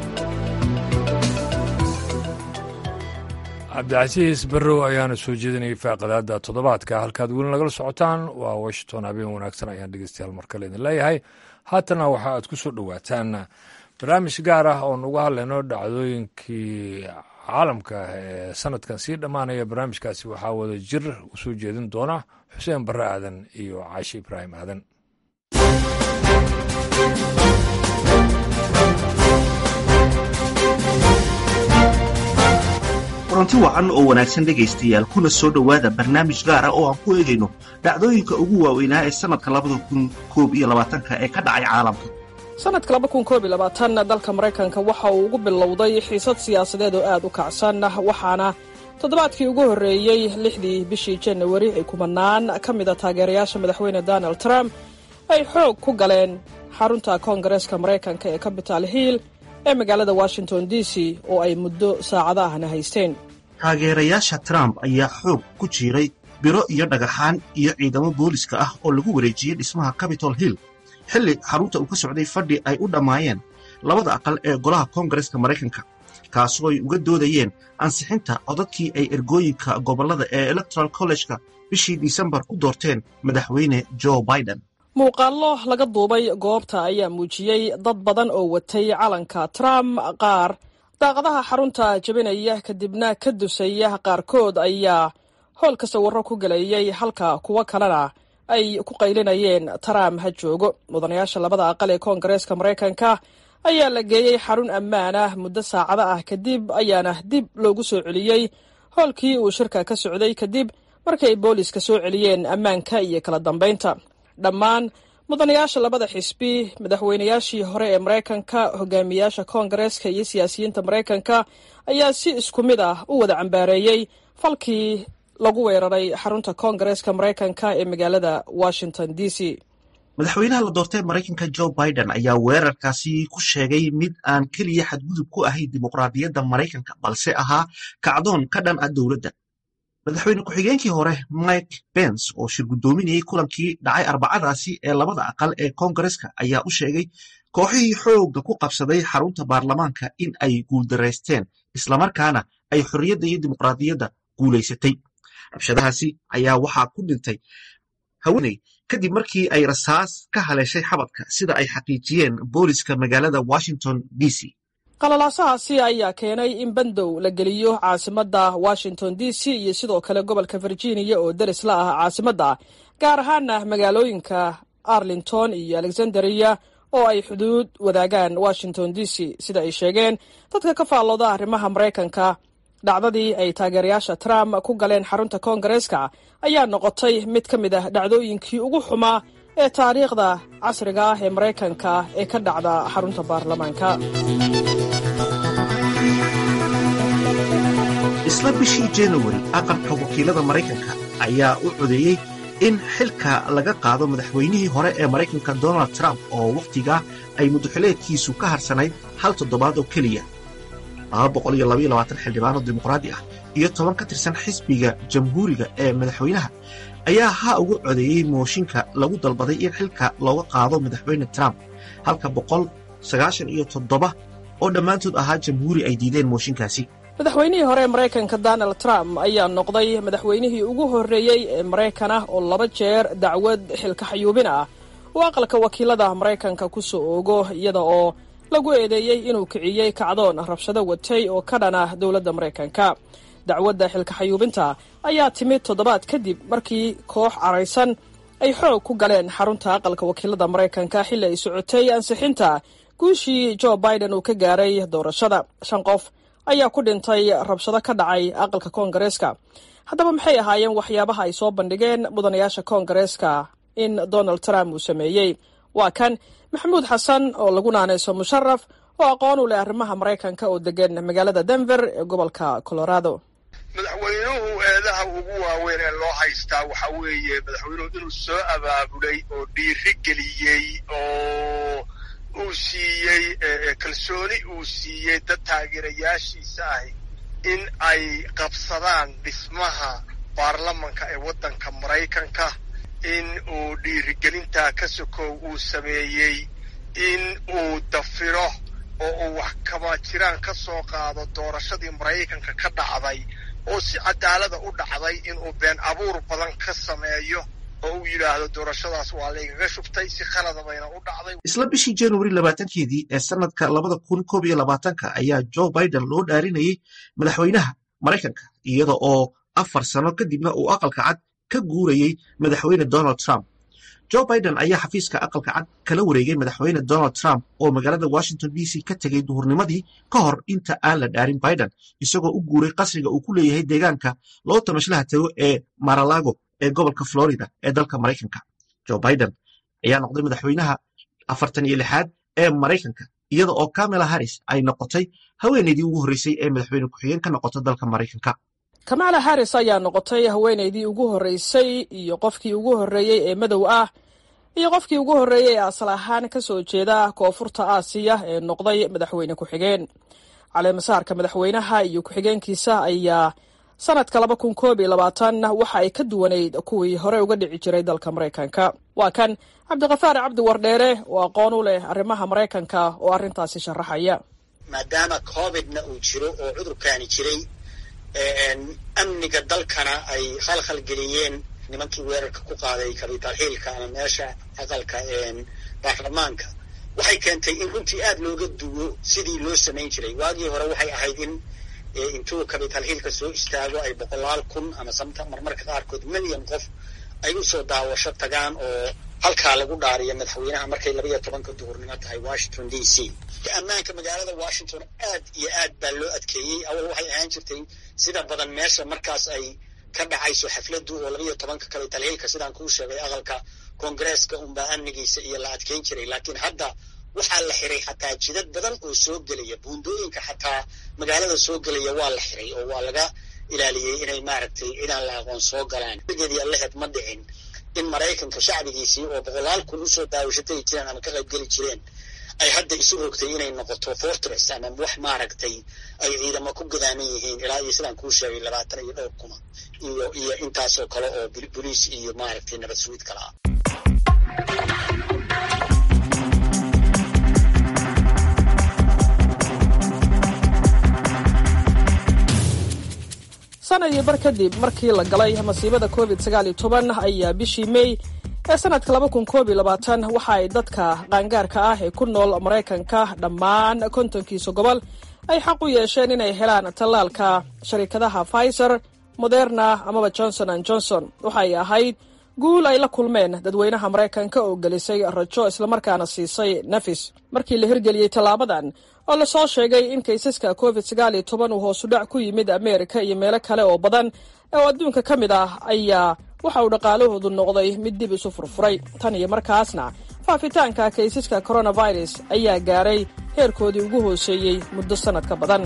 cabdicasiis barrow ayaana soo jeedinayay faaqadaada toddobaadka. halkaad weli nagala socotaan waa washington. habeen wanaagsan ayaan dhegeystayaal markale idin leeyahay. haatana waxa aad ku soo dhowaataan barnaamij gaar ah oon uga hadlayno dhacdooyinkii caalamka ee sanadkan sii dhammaanaya. barnaamijkaasi waxaa wada jir u soo jeedin doona xuseen barre aadan iyo caashi ibraahim aadan. kulanti wacan oo wanaagsan dhegaystayaal, kuna soo dhowaada barnaamij gaara oo aan ku eegayno dhacdooyinka ugu waaweynaa ee sannadka 2021 ee ka dhacay caalamka. sanadka 2021 dalka Maraykanka waxa uu ugu bilowday xiisad siyaasadeed oo aad u kacsan, waxaana toddobaadkii ugu horreeyey 6dii bishii January ay kumanaan ka mid ah taageerayaasha madaxweyne Donald Trump ay xoog ku galeen xarunta Koongareeska Maraykanka ee Capitol Hill ee magaalada Washington DC oo ay muddo saacado ahna haysteen. taageerayaasha Trump ayaa xoog ku jiray biro iyo dhagaxaan iyo ciidamo booliska ah oo lagu wareejiyey dhismaha Capitol Hill xilli xarunta uu ka socday fadhi ay u dhammaayeen labada aqal ee golaha Koongareeska Maraykanka, kaasoo ay uga doodayeen ansixinta codadkii ay ergooyinka gobollada ee Electoral College-ka bishii Disembar ku doorteen madaxweyne Joe Biden. muuqaallo laga duubay goobta ayaa muujiyey dad badan oo watay calanka Trump, qaar daaqadaha xarunta jabinaya kadibna ka dusaya, qaarkood ayaa hoolka sawirro ku galayay halka kuwo kalena ay ku qaylinayeen Trump ha joogo. mudanayaasha labada aqal ee Koongareeska Maraykanka ayaa la geeyey xarun ammaan ah muddo saacado ah kadib, ayaana dib loogu soo celiyey hoolkii uu shirka ka socday kadib markay booliska soo celiyeen ammaanka iyo kala dambaynta. dhammaan mudanayaasha labada xisbi, madaxweynayaashii hore ee Maraykanka, hogaamiyaasha Koongareeska iyo siyaasiyiinta Maraykanka ayaa si isku mid ah u wada cambaareeyey falkii lagu weeraray xarunta Koongareeska Maraykanka ee magaalada Washington DC. madaxweynaha la doortay Maraykanka Joe Biden ayaa weerarkaasi ku sheegay mid aan keliya xadgudub ku ahayn dimuqraadiyadda Maraykanka, balse ahaa kacdoon ka dhan ah dowladda. madaxweyne ku-xigeenkii hore Mike Pence oo shir guddoominayay kulankii dhacay Arbacadaasi ee labada aqal ee Koongareeska ayaa u sheegay kooxihii xoogga ku qabsaday xarunta baarlamaanka in ay guuldaraysteen, islamarkaana ay xorriyadda iyo dimuqraadiyadda guulaysatay. rabshadahaasi ayaa waxaa ku dhintay haweeney kadib markii ay rasaas ka haleeshay xabadka, sida ay xaqiijiyeen booliska magaalada Washington DC. qalalaasahaasi ayaa keenay in bandow la geliyo caasimadda Washington DC iyo sidoo kale gobolka Virginia oo daris la ah caasimadda, gaar ahaana magaalooyinka Arlington iyo Alexandria oo ay xuduud wadaagaan Washington DC. sida ay sheegeen dadka ka faallooda arrimaha Maraykanka, dhacdadii ay taageerayaasha Trump ku galeen xarunta Koongareeska ayaa noqotay mid ka mid ah dhacdooyinkii ugu xumaa ee taariikhda casriga ah ee Maraykanka ee ka dhacda xarunta baarlamaanka. isla bishii January, aqalka wakiilada Maraykanka ayaa u codeeyey in xilka laga qaado madaxweynihii hore ee Maraykanka Donald Trump oo wakhtigaa ay muddaxileedkiisu ka harsanayd hal toddobaad oo keliya. 222 xildhibaano dimuqraadi ah iyo 10 ka tirsan xisbiga jamhuuriga ee madaxweynaha ayaa ugu codeeyey mooshinka lagu dalbaday in xilka looga qaado madaxweyne Trump, halka 197 oo dhammaantood ahaa jamhuuri ay diideen mooshinkaasi. madaxweynihii hore ee Maraykanka Donald Trump ayaa noqday madaxweynihii ugu horreeyey ee Maraykan ah oo 2 jeer dacwad xilka xayuubin ah oo aqalka wakiilada Maraykanka ku soo oogo, iyada oo lagu eedeeyey inuu kiciyey kacdoon rabshado watay oo ka dhan ah dowladda Maraykanka. dacwadda xilka xayuubinta ayaa timid toddobaad kadib markii koox caraysan ay xoog ku galeen xarunta aqalka wakiilada Maraykanka xilli ay socotay ansixinta guushii Joe Biden uu ka gaaray doorashada. 5 qof ayaa ku dhintay rabshado ka dhacay aqalka Koongareeska. haddaba maxay ahaayeen waxyaabaha ay soo bandhigeen mudanayaasha Koongareeska in Donald Trump uu sameeyey? waa kan Maxamuud Xasan oo lagu naanayso Musharraf oo aqoon u leh arrimaha Maraykanka oo degan magaalada Denver ee gobolka Colorado. madaxweynuhu eedaha ugu waaweyn ee loo haystaa waxa weeye madaxweynuhu inuu soo abaabulay oo dhiiri geliyey oo uu siiyey kalsooni uu siiyey dad taageerayaashiisa ahi in ay qabsadaan dhismaha baarlamanka ee waddanka Maraykanka in uu dhiirigelintaa ka sokow uu sameeyey in uu dafiro oo uu wax kama jiraan ka soo qaado doorashadii maraykanka ka dhacday oo si cadaalada u dhacday inuu been abuur badan ka sameeyo oo uu yidhaahdo doorashadaas waa laygaga shubtay si khalada bayna u dhacday. isla bishii januari 20keedii ee sanadka 2021 ayaa Joe Biden loo dhaarinayay madaxweynaha Maraykanka iyada oo 4 sano kadibna uu aqalka cad ka guurayay madaxweyne Donald Trump. Joe Biden ayaa xafiiska aqalka cad kala wareegay madaxweyne Donald Trump oo magaalada Washington DC ka tegay duhurnimadii ka hor inta aan la dhaarin Biden isagoo u guuray qasriga uu ku leeyahay deegaanka loo tamashlaha tago ee Mar-a-Lago ee gobolka Florida ee dalka Maraykanka. Joe Biden ayaa noqday madaxweynaha 46aad ee Maraykanka iyada oo Kamala Harris ay noqotay haweeneydii ugu horreysay ee madaxweyne ku-xigeen ka noqota dalka Maraykanka. Kamala Harris ayaa noqotay haweeneydii ugu horreysay iyo qofkii ugu horreeyay ee madow ah iyo qofkii ugu horreeyay ee asal ahaan ka soo jeeda koonfurta Aasiya ee noqday madaxweyne ku-xigeen. Caleemasaarka madaxweynaha iyo ku-xigeenkiisa ayaa sanadka 2021 waxa ay ka duwaneyd kuwii hore uga dhici jiray dalka Maraykanka. Waa kan Cabdiqafaar Cabdi Wardheere oo aqoon u leh arrimaha Maraykanka oo arrintaasi sharaxaya. maadaama covidna uu jiro oo cudurkaani jiray amniga dalkana ay khalkhal geliyeen nimankii weerarka ku qaaday Capitol Hillka ama meesha aqalka baarlamaanka waxay keentay in runtii aad looga duwo sidii loo samayn jiray. waagii hore waxay ahayd in intuu Capitol Hillka soo istaago ay 100,000 ama marmarka qaarkood milyan qof ay u soo daawasho tagaan oo halkaa lagu dhaariyo madaxweynaha markay 12 duhurnimo tahay Washington DC. ammaanka magaalada Washington aad iyo aad baa loo adkeeyey. awal waxay ahaan jirtay sida badan meesha markaas ay ka dhacayso xafladu oo 12 Capitol Hillka sidaan kuu sheegay aqalka Congress-ka unbaa amnigiisa iyo la adkeyn jiray. laakiin hadda waxaa la xiray xataa jidad badan oo soo gelaya buundooyinka xataa magaalada soo gelaya waa la xiray oo waa laga ilaaliyey inay maaragtay inaan la aqoon soo galaan. geedii allaheed ma dhicin in Maraykanka shacbigiisii oo 100,000 u soo daawashatay jireen ama ka qayb geli jireen ay hadda isu rogtay inay noqoto fortress ama wax maaragtay ay ciidamo ku gadaaman yihiin ilaa iyo sidaan kuu sheegay 22,000 iyo intaasoo kale oo booliis iyo maaragtay nabad sugid kala ah. sanadii bar kadib markii la galay masiibada COVID-19 ayaa bishii May ee sanadka 2021 waxa ay dadka qaangaarka ah ee ku nool Maraykanka dhammaan 50 gobol ay xaq u yeesheen inay helaan tallaalka sharikadaha Pfizer, Moderna ama Johnson & Johnson. waxay ahayd guul ay la kulmeen dadweynaha Maraykanka oo gelisay rajo isla markaana siisay nafis. markii la hirgeliyay tallaabadan oo la soo sheegay in kaysaska COVID-19 uu hoos u dhac ku yimid Ameerika iyo meelo kale oo badan oo adduunka ka mid ah ayaa waxa uu dhaqaalahoodu noqday mid dib isu furfuray. tan iyo markaasna faafitaanka kaysaska coronavirus ayaa gaaray heerkoodii ugu hooseeyey muddo sanad ka badan.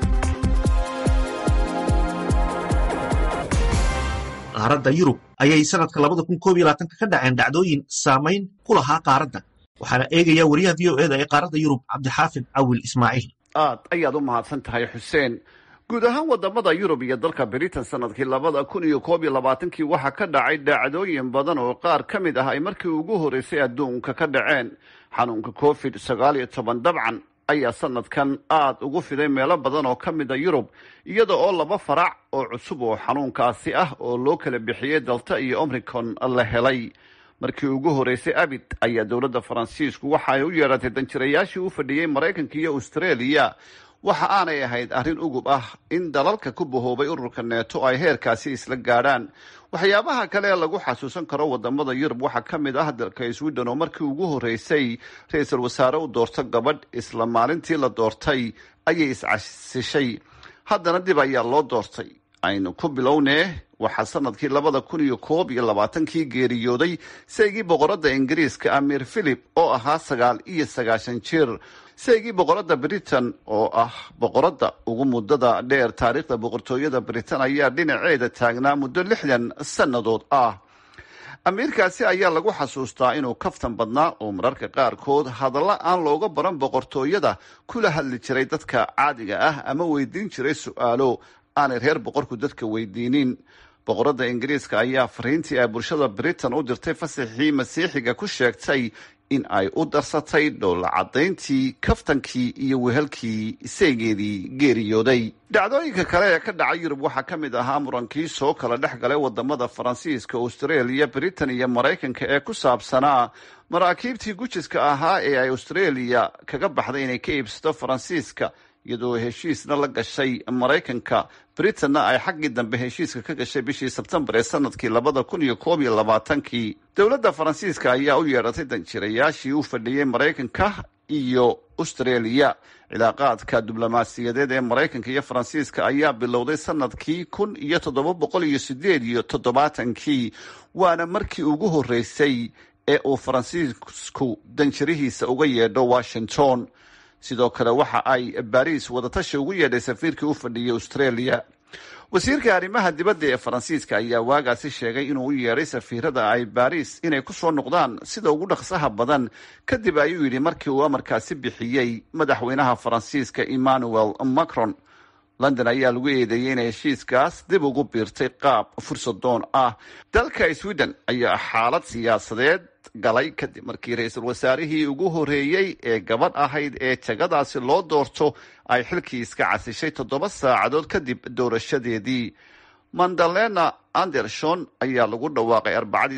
qaaradda Yurub ayay sanadka 2021 ka dhaceen dhacdooyin saamayn ku lahaa qaaradda. waxaana eegaya wariyaha VOA-da ee qaaradda Yurub Cabdixaafid Cawil Ismaaciil. aad ayaad u mahadsan tahay Xuseen. guud ahaan wadamada Yurub iyo dalka Britain sanadkii 2021 waxaa ka dhacay dhacdooyin badan oo qaar ka mid ah ay markii ugu horeysay adduunka ka dhaceen. xanuunka COVID-19 dabcan ayaa sanadkan aad ugu fiday meelo badan oo ka mid a Yurub iyada oo 2 farac oo cusub oo xanuunkaasi ah oo loo kala bixiyey Delta iyo Omicron la helay. markii ugu horeysay abid ayaa dowladda Faransiisku waxa ay u yeeratay danjirayaashii u fadhiyey Maraykanka iyo Australia. waxa aanay ahayd arrin ugub ah in dalalka ku bahoobay ururka NATO ay heerkaasi isla gaadhaan. waxyaabaha kale ee lagu xasuusan karo wadamada Yurub waxaa ka mid ah dalka Sweden oo markii ugu horeysay ra'iisul wasaare u doorta gabadh isla maalintii la doortay ayay iscasishay. haddana dib ayaa loo doortay. aynu ku bilownee waxaa sanadkii 2021 geeriyooday saygii boqoradda Ingiriiska Amir Philip oo ahaa 99 jir. saygii boqoradda Britain oo ah boqoradda ugu muddada dheer taariikhda boqortooyada Britain ayaa dhinaceeda taagnaa muddo 60 sannadood ah. amiirkaasi ayaa lagu xasuustaa inuu kaftan badnaa oo mararka qaarkood hadalla aan looga baran boqortooyada kula hadli jiray dadka caadiga ah ama weydiin jiray su'aalo aanay reer boqorku dadka weydiinin. boqorada ingiriiska ayaa fariintii ay bulshada britain u dirtay fasaxii masiixiga ku sheegtay in ay u darsatay dhoolla caddayntii kaftankii iyo wehelkii iseygeedii geeriyooday. dhacdooyinka kale ee ka dhacay yurub waxaa ka mid ahaa murankii soo kala dhex galay wadamada faransiiska, australia, britain iyo maraykanka ee ku saabsanaa maraakiibtii gujiska ahaa ee ay australia kaga baxday inay ka iibsato faransiiska, iyadoo heshiisna la gashay maraykanka. britainna ay xaggii dambe heshiiska ka gashay bishii sebtembar ee sanadkii 2021. dowladda faransiiska ayaa u yeedhatay danjirayaashii u fadhiyey maraykanka iyo australia. cilaaqaadka diblomaasiyadeed ee maraykanka iyo faransiiska ayaa bilowday sanadkii 1787, waana markii ugu horeysay ee uu faransiisku danjirihiisa uga yeedho Washington. sidoo kale waxa ay Paris wadatashi ugu yeedhay safiirkii u fadhiyay Australia. wasiirka arrimaha dibadda ee faransiiska ayaa waagaasi sheegay inuu u yeedhay safiirada ay Paris inay ku soo noqdaan sida ugu dhaqsaha badan, kadib ayuu yidhi markii uu amarkaasi bixiyey madaxweynaha faransiiska Emmanuel Macron. london ayaa lagu eedeeyey inay heshiiskaas dib ugu biirtay qaab fursadoon ah. dalka Sweden ayaa xaalad siyaasadeed galay kadib markii ra-iisul wasaarihii ugu horeeyey ee gabadh ahayd ee jagadaasi loo doorto ay xilkii iska casishay 7 saacadood kadib doorashadeedii. Magdalena Andersson ayaa lagu dhawaaqay Arbacadii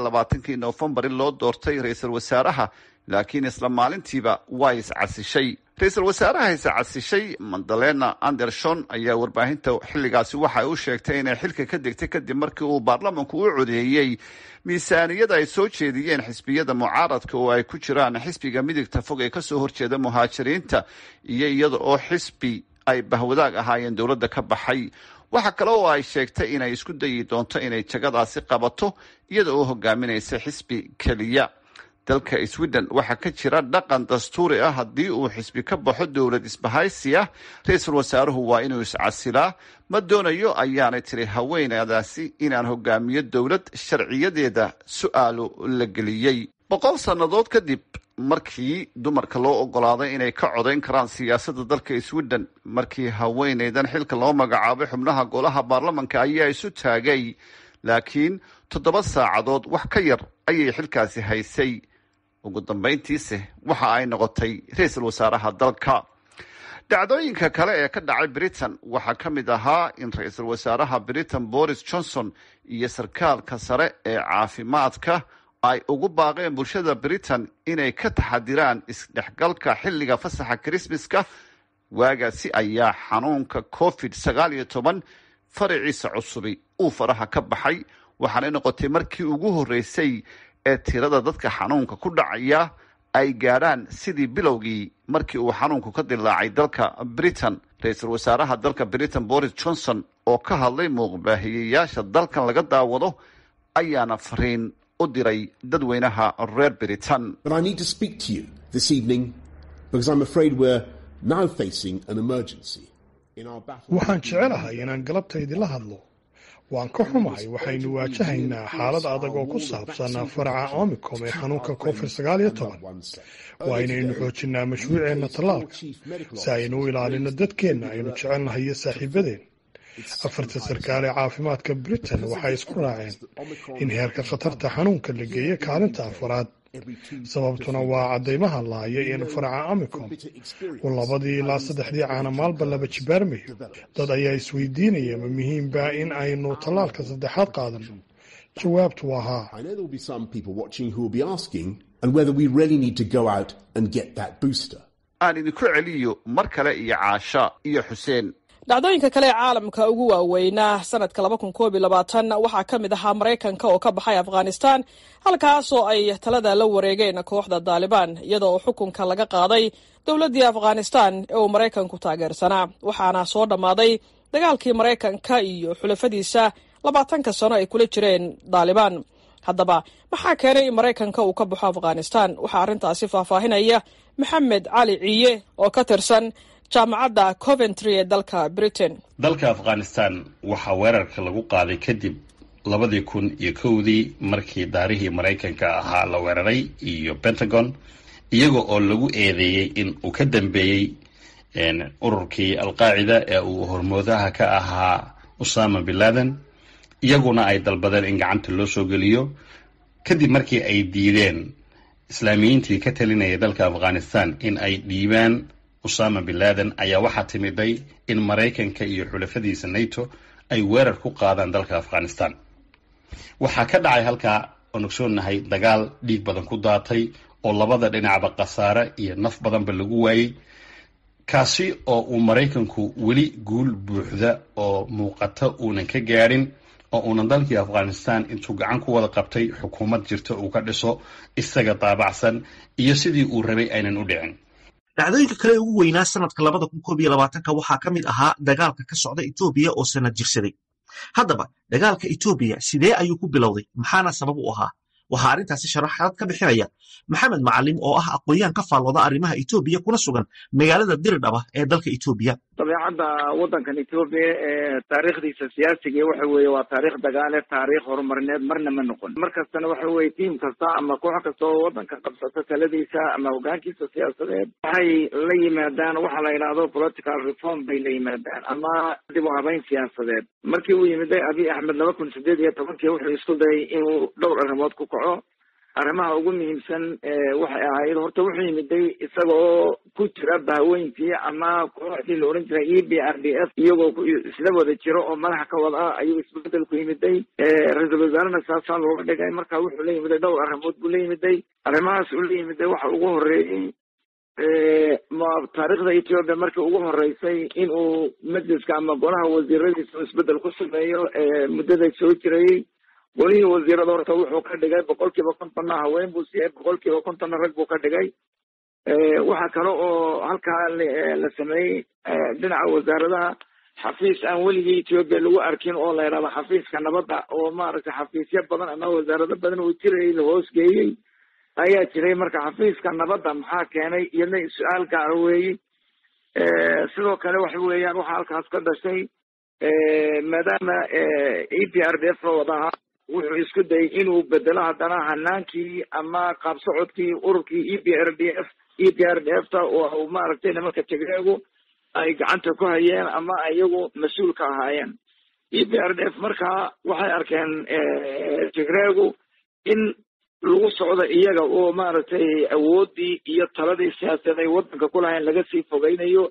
29 Noofambar in loo doortay ra-iisul wasaaraha, laakiin isla maalintiiba waa is-casishay. ra-iisul wasaaraha is-casishay Magdalena Andersson ayaa warbaahinta xilligaasi waxa u sheegtay inay xilka ka degtay kadib markii uu baarlamaanku u codeeyey miisaaniyada ay soo jeediyeen xisbiyada mucaaradka oo ay ku jiraan xisbiga midigta fog ee kasoo horjeeda muhaajiriinta iyo iyada oo xisbi ay bahwadaag ahaayeen dowladda ka baxay. waxa kale oo ay sheegtay inay isku dayi doonto inay jagadaasi qabato iyada oo hogaaminaysa xisbi keliya. dalka Sweden waxaa ka jira dhaqan dastuuri ah haddii uu xisbi ka baxo dowlad isbahaysi ah, ra-iisul wasaaruhu waa inuu is-casilaa. ma doonayo ayaanay tiri haweeneydaasi inaan hogaamiyo dowlad sharciyadeeda su-aalo la geliyey. 100 sannadood kadib markii dumarka loo ogolaaday inay ka codayn karaan siyaasadda dalka Sweden, markii haweeneydan xilka loo magacaabay xubnaha golaha baarlamanka ayaa isu taagay, laakiin 7 saacadood wax ka yar ayay xilkaasi haysay. ugu dambeyntiise waxa ay noqotay ra-iisul wasaaraha dalka. dhacdooyinka kale ee ka dhacay Britain waxaa ka mid ahaa in ra-iisul wasaaraha Britain Boris Johnson iyo sarkaalka sare ee caafimaadka ay ugu baaqeen bulshada Britain inay ka taxadiraan isdhexgalka xilliga fasaxa Christmaska. waagaasi ayaa xanuunka COVID-19 faraciisa cusubi uu faraha ka baxay, waxaana noqotay markii ugu horeysay ee tirada dadka xanuunka ku dhacaya ay gaadhaan sidii bilowgii markii uu xanuunku ka dilaacay dalka Britain. ra-iisul wasaaraha dalka Britain Boris Johnson oo ka hadlay muuqbaahiyeyaasha dalkan laga daawado ayaana fariin u diray dadweynaha reer Britain. But I need to speak to you this evening because I'm afraid we're now facing an emergency in our battle. waxaan jecelahay inaan galabtaydi la hadlo. waan ka xumahay waxaynu waajahaynaa xaalad adag oo ku saabsan faraca Omicron ee xanuunka COVID-19. waa inaynu xoojinaa mashruuceena tallaalka si aynu u ilaalino dadkeenna aynu jecelnahay iyo saaxiibadeen. 4 sarkaal ee caafimaadka Britain waxay isku raaceen in heerka khatarta xanuunka la geeyo kaalinta 4aad. sababtuna waa cadeymaha laaya in faraca Omicron uu 2 ilaa 3 caana maalba laba jibaarmayo. dad ayaa isweydiinaya ma muhiimba in aynu tallaalka 3aad qaadano. jawaabtu waa haa. I know there will be some people watching who will be asking and whether we really need to go out and get that booster. aan idinku celiyo mar kale iyo Caasha iyo Xuseen. dhacdooyinka kale ee caalamka ugu waaweynaa sanadka 2021 waxaa ka mid ahaa Maraykanka oo ka baxay Afghanistan, halkaasoo ay talada la wareegeen kooxda Taliban iyadoo xukunka laga qaaday dowladii Afghanistan ee uu Maraykanku taageersanaa. waxaana soo dhammaaday dagaalkii Maraykanka iyo xulafadiisa 20 sano ay kula jireen Taliban. haddaba maxaa keenay in Maraykanka uu ka baxo Afghanistan? waxaa arrintaasi faahfaahinaya Maxamed Cali Ciye oo ka tirsan jaamacadda Coventry ee dalka Britain. dalka Afghanistan waxaa weerarka lagu qaaday kadib 2001 markii daarihii Maraykanka ahaa la weeraray iyo Pentagon, iyaga oo lagu eedeeyey in uu ka dambeeyey ururkii Al-Qaacida ee uu hormoodaha ka ahaa Osama bin Laden. iyaguna ay dalbadeen in gacanta loo soo geliyo kadib markii ay diideen islaamiyiintii ka talinaya dalka afghanistan in ay dhiibaan usama bin laden ayaa waxaa timiday in maraykanka iyo xulafadiisa nato ay weerar ku qaadaan dalka afghanistan. waxaa ka dhacay halkaa oon ogsoonnahay dagaal dhiig badan ku daatay oo labada dhinacba khasaare iyo naf badanba lagu waayey, kaasi oo uu maraykanku weli guul buuxda oo muuqata uunan ka gaadhin, oo uunan dalkii afghanistan intuu gacan ku wada qabtay xukuumad jirta uu ka dhiso isaga daabacsan iyo sidii uu rabay aynan u dhicin. dhacdooyinka kale ugu weynaa sanadka 2021 waxaa ka mid ahaa dagaalka ka socda Itoobiya oo sanad jirsaday. haddaba dagaalka Itoobiya sidee ayuu ku bilowday, maxaana sabab u ahaa? waxaa arrintaasi sharaxaad ka bixinaya maxamed macalim oo ah aqoon-yahan ka faallooda arrimaha Itoobiya kuna sugan magaalada Dirdhaba ee dalka Itoobiya. dabeecadda waddankan Itoobiya ee taariikhdiisa siyaasiga waxa weeye waa taariikh dagaale, taariikh horumarineed marna ma noqon. markastana waxa weeye tiim kasta ama koox kasta oo waddanka qabsata taladiisa ama hoggaankiisa siyaasadeed waxay la yimaadaan waxa la yidhaahdo political reform bay la yimaadaan ama dib u habayn siyaasadeed. markii uu yimiday Abiy Ahmed 2018 wuxuu isku dayay inuu dhowr arrimood ku kaco. arrimaha ugu muhiimsan waxay ahayd horta wuxuu yimiday isagoo ku jira bahweyntii ama kooxdii la oran jiray EPRDF iyagoo isla wada jiro oo madaxa ka wada ayuu isbedel ku yimiday. ra-iisul wasaarena saasaa looga dhigay. marka wuxuu la yimiday dhowr arrimood buu la yimiday. arrimahaas uu la yimiday waxa ugu horeeyey taariikhda Ethiopia markii ugu horeysay inuu majliska ama golaha wasiiradiisa isbedel ku sameeyo muddada soo jirayay. golihii wasiirada horta wuxuu ka dhigay 50% haween buu siiyay, 50% rag buu ka dhigay. waxa kale oo halkaa la sameeyey dhinaca wasaaradaha xafiis aan weligii Ethiopia lagu arkin oo la yidhaahdo xafiiska nabadda oo maaragtay xafiisyo badan ama wasaarado badan uu jirayay la hoosgeeyey ayaa jiray. marka xafiiska nabadda maxaa keenay iyadna su-aal gaara weeye. sidoo kale waxa weeyaan waxaa halkaas ka dhashay maadaama EPRDF la wadaha wuxuu isku dayay inuu bedelo haddana hanaankii ama qaab socodkii ururkii EPRDF-ta oo maaragtay nimanka Tigreegu ay gacanta ku hayeen ama iyagu mas-uul ka ahaayeen. EPRDF markaa waxay arkeen Tigreegu in lagu socdo iyaga oo maaragtay awoodii iyo taladii siyaasadeed ay waddanka ku lahayn laga sii fogeynayo.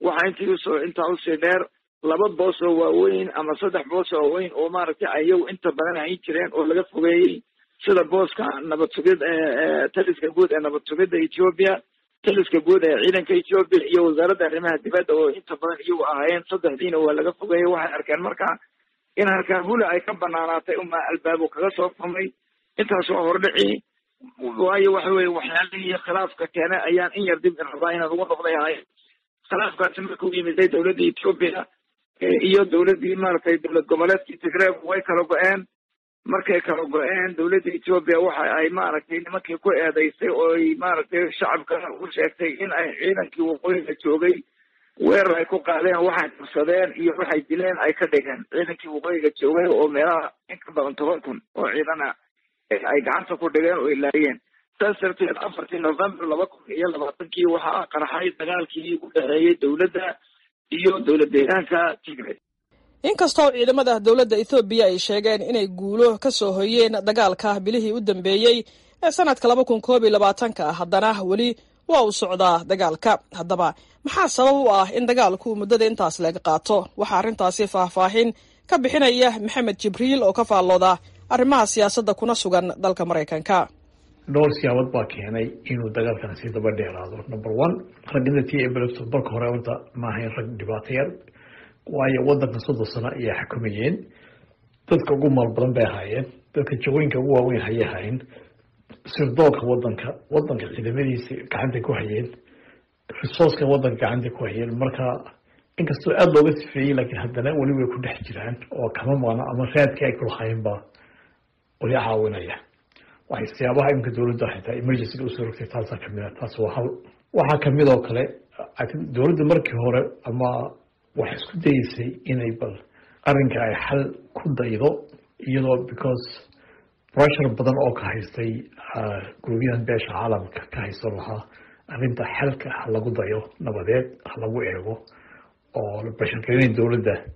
waxaa intaa usii dheer 2 boos oo waaweyn ama 3 boos oo waaweyn oo maaragtay ayagu inta badan ay jireen oo laga fogeeyey, sida booska nabad sugid taliska guud ee nabad sugidda Ethiopia, taliska guud ee ciidanka Ethiopia iyo wasaaradda arrimaha dibadda oo inta badan iyagu ahaayeen. 3diina waa laga fogeeyey. waxay arkeen markaa in halkaa hula ay ka banaanaatay uma albaabo kaga soo furmay. intaas waa hordhici waayo waxa weeye waxyaalihii khilaafka keenay ayaan in yar dib rabaa inaan ugu noqday ahay. khilaafkaasi markuu yimiday dowladda Ethiopia iyo dowladdii maaragtay dowlad goboleedkii Tigreeg way kala go-een. markay kala go-een dowladda Ethiopia waxa ay maaragtay nimankii ku eedeysay oo ay maaragtay shacabka u sheegtay in ay ciidankii waqooyiga joogay weerar ay ku qaadeen, waxay qabsadeen iyo waxay dileen ay ka dhigeen. ciidankii waqooyiga joogay oo meelaha in ka badan 10 kun oo ciidana ay gacanta ku dhigeen oo ilaariyeen. saas darteed 4 November 2020 waxaa qarxay dagaalkii u dhexeeyay dowladda iyo dowlad deegaanka Tigray. inkastoo ciidamada dowladda Ethiopia ay sheegeen inay guulo ka soo hoyeen dagaalka bilihii u dambeeyay ee sanadka 2021 haddana weli waa uu socdaa dagaalka. haddaba maxaa sabab u ah in dagaalku muddada intaas laga qaato? waxaa arrintaasi faahfaahin ka bixinaya Maxamed Jibriil oo ka faallooda arrimaha siyaasadda kuna sugan dalka Mareykanka. dhowr siyaabood baa keenay inuu dagaalkan si daba dheeraado. number 1 ragga TPLF marka hore horta ma ahayn rag dhibaato yar, waayo waddanka 30 sano ayay xukumayeen. dadka ugu maal badan bay ahaayeen, dadka jagooyinka ugu waaweyn hayay ahaayeen. sirdoonka waddanka ciidamadiisa gacanta ku hayeen, resourceka waddanka gacanta ku hayeen. marka inkastoo aad looga sifeeyey laakiin haddana weli way ku dhex jiraan oo kama maqna ama raadkii ay ku lahaayeen baa weli caawinaya. waxay siyaabaha imika dowladda xitaa emergency usoo rogtay taasaa kamid ah. taas waa hal. waxaa kamid oo kale dowladda markii hore ama waxay isku dayeysay inay bal arrinka ay xal ku daydo iyadoo because pressure badan oo ka haystay guryahan beesha caalamka ka haysan lahaa arrinta xalka ha lagu dayo nabadeed ha lagu eego oo la basharkaynay dowladda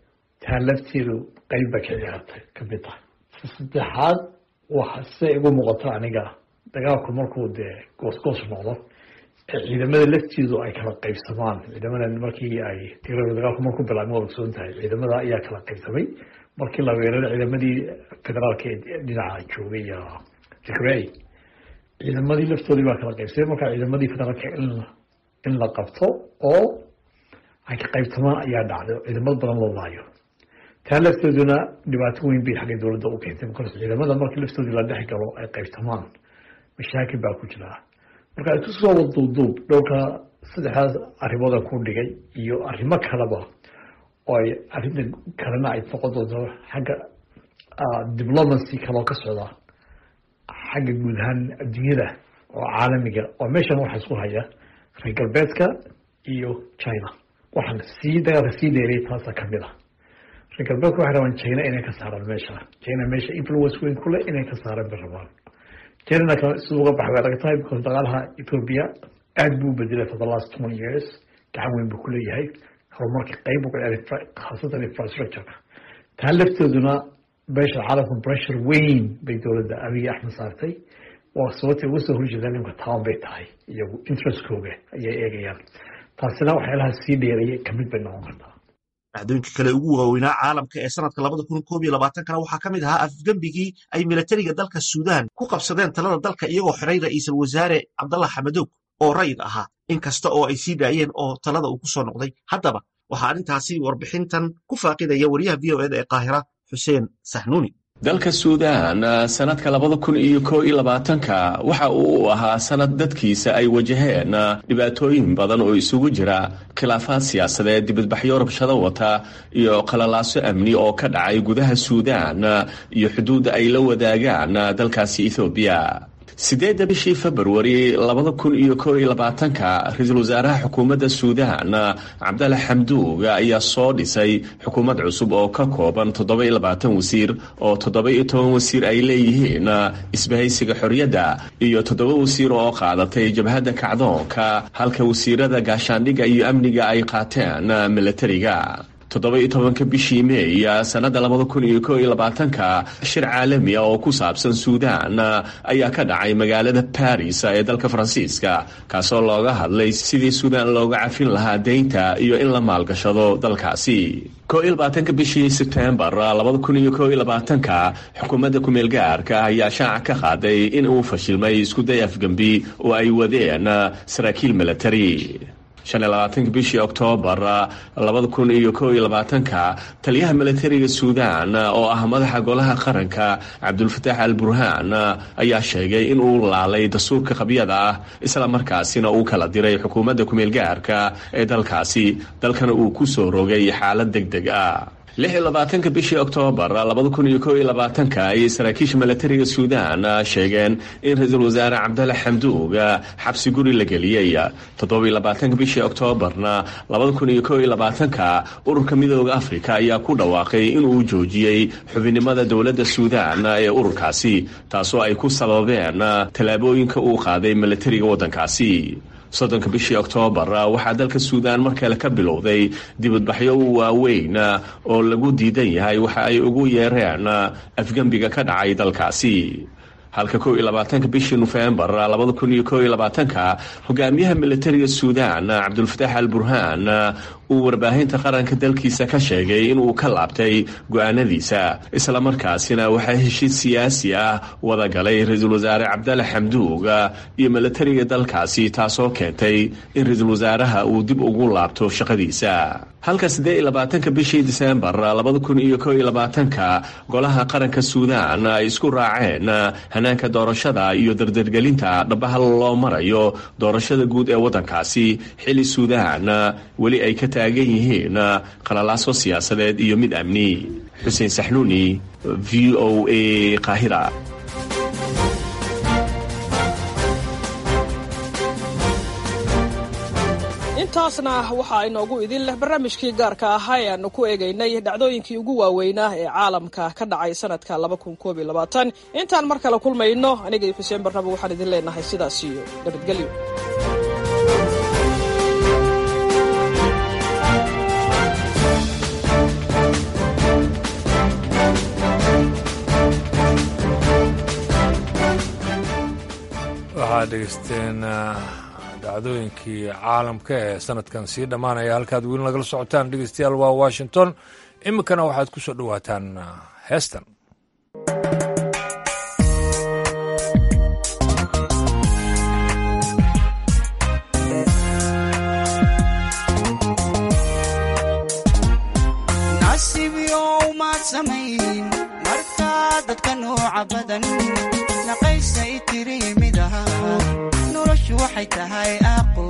taa lafteedu qayb ba ka ciyaartay kamid tahay saddexaad waxa se igu muuqato aniga dagaalku markuu dee goosgoos noqdo ciidamada lafteedu ay kala qaybsamaan ciidamada markii ay tirada dagaalku markuu bilaabmay waa ogsoon tahay ciidamada ayaa kala qaybsamay markii la weeraray ciidamadii federaalka ee dhinaca joogay Tigray ciidamadii laftoodii baa kala qaybsamay marka ciidamadii federaalka in la qabto oo ay ka qaybsamaan ayaa dhacday ciidamada badan loo laayo taa laftooduna dhibaato weyn bay xagga dowladda u keentay marka ciidamada markii laftoodii la dhex galo ay qaybsamaan mashaakil baa ku jira marka ay kusoo waduuduub dhowrka saddexdaas arrimooda ku dhigay iyo arrimo kaleba oo ay arrinta kalena ay noqon doonto xagga diplomacy kaloo ka socda xagga guud ahaan adduunyada oo caalamiga oo meeshan waxa isku haya reer galbeedka iyo China waxaan dagaalka sii dheeray taasa kamid ah reer galbeedku waxay rabaan China inay ka saaraan meesha influence weyn ku leh inay ka saaraan barabaan China ka suuqa baxay laga tahay because dagaalha Ethiopia aad buu bedelay for the last 20 years gacan weyn buu ku leeyahay horumarka qayb uga ciyaartay khaasatan infrastructure taa lafteeduna beesha caalamka pressure weyn bay dowladda Abiy Ahmed saartay oo sababtay ugu soo horjeedaan ninka taan bay tahay iyagu interest-kooga ayay eegayaan taasina waxyaalaha sii dheerayay kamid bay noqon kartaa dhacdooyinka kale ugu waaweynaa caalamka ee sanadka 2021 waxaa ka mid ahaa afgembigii ay milatariga dalka Suudaan ku qabsadeen talada dalka iyagoo xiray ra'iisul wasaare Cabdallah Xamadoog oo rayid ahaa inkasta oo ay sii daayeen oo talada uu ku soo noqday haddaba waxaa arrintaasi warbixintan ku faaqidaya wariyaha VOA ee Qaahira Xuseen Saxnuuni dalka Suudaan sanadka 2021 waxa uu ahaa sanad dadkiisa ay wajaheen dhibaatooyin badan oo isugu jira khilaafaad siyaasadeed dibadbaxyo rabshado wata iyo qalalaaso amni oo ka dhacay gudaha Suudaan iyo xuduudda ay la wadaagaan dalkaasi Ethiopia 8 bishii February 2021 ra'iisul wasaaraha xukuumadda Suudaan Cabdallah Xamduug ayaa soo dhisay xukuumad cusub oo ka kooban 27 wasiir oo 17 wasiir ay leeyihiin isbahaysiga xorriyadda iyo 7 wasiir oo qaadatay jabhadda kacdoonka halka wasiirada gaashaandhigga iyo amniga ay qaateen militariga 17 bishii May sanada 2021 shir caalami ah oo ku saabsan Suudaan ayaa ka dhacay magaalada Paris ee dalka Faransiiska kaasoo looga hadlay sidii Suudaan looga cafin lahaa deynta iyo in la maalgashado dalkaasi 21 bishii September 2021 xukuumadda ku-meel gaarka ayaa shaaca ka qaaday in uu fashilmay isku day afgambi oo ay wadeen saraakiil military 25 bishii Oktoobar 2021 taliyaha militariga Suudaan oo ah madaxa golaha qaranka Cabdulfataax al-Burhaan ayaa sheegay in uu laalay dastuurka qabyada ah isla markaasina uu kala diray xukuumadda ku-meel gaarka ee dalkaasi dalkana uu ku soo rogay xaalad degdeg ah 26 bishii Oktoobar 2021 ay saraakiisha militariga Suudaan sheegeen in ra'iisul wasaare Cabdallah Xamduug xabsi guri la geliyay 27 bishii Oktoobarna 2021 ururka midowga Afrika ayaa ku dhawaaqay in uu joojiyay xubinimada dowladda Suudaan ee ururkaasi taasoo ay ku sababeen talaabooyinka uu qaaday militariga wadankaasi 30 bishii Oktoobar waxaa dalka Suudaan markale ka bilowday dibadbaxyo waaweyn oo lagu diidan yahay waxa ay ugu yeereen afgambiga ka dhacay dalkaasi halka 21 bishii November 2021 hogaamiyaha militariga Suudaan Cabdulfataax al-Burhaan uu warbaahinta qaranka dalkiisa ka sheegay in uu ka laabtay go'aanadiisa isla markaasina waxaa heshiis siyaasi ah wada galay ra'iisul wasaare Cabdallah Xamduug iyo militariga dalkaasi taasoo keentay in ra'iisul wasaaraha uu dib ugu laabto shaqadiisa halka 28 bishii December 2021 golaha qaranka Suudaan ay isku raaceen hanaanka doorashada iyo dardargelinta dhabaha loo marayo doorashada guud ee wadankaasi xili Suudaan wali ay ka taagan yihiin qalalaaso siyaasadeed iyo mid amni Xuseen Saxnuuni VOA Qaahira intaasna waxaa inoogu idin leh barnaamijkii gaarka ahaa ee aanu ku eegaynay dhacdooyinkii ugu waaweynaa ee caalamka ka dhacay sanadka 2021 intaan mar kale kulmayno aniga iyo Xuseen Barnabo waxaan idin leenahay sidaas iyo nabadgelyo waxaad dhegaysteen dhacdooyinkii caalamka ee sanadkan sii dhammaanaya halkaad weli nagala socotaan dhegeystayaal waa washington iminkana waxaad ku soo dhowaataan heestan markaa dadka nooca badan naqaysay tiri midaha noloshu waxay tahay aqo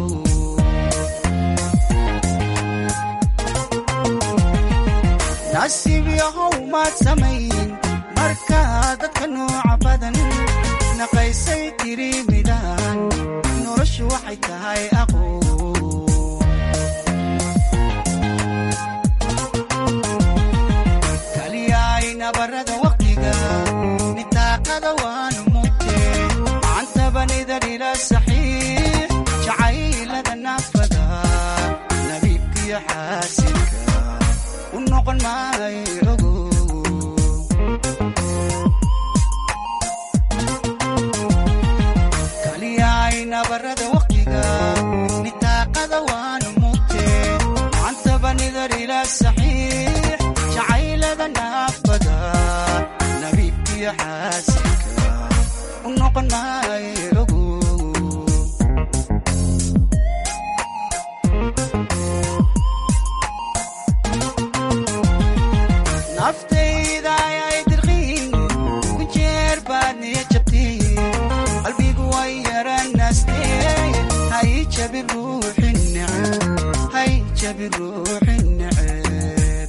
nasiib yahow maad samayn markaa dadka nooca badan naqaysay tiri midahan noloshu waxay tahay aqo nabarada waqtiga nitaaqada waanu mugte macantabanidar ila saxiix jacaylada naafada nabiibkiyo xaasinka u noqon maayo ogo kaliyaay nabarada waqtiga nitaaqada waanu mugte macantabanidar ila saxiix jacaylada naafada nabiibkiyo xaasinka u noqon maayo ogo naftayda ayay dirqiin ku jeer baad niya jabtay qalbigu way yaranaastay hay jabi ruuxin neceb hay jabi ruuxin neceb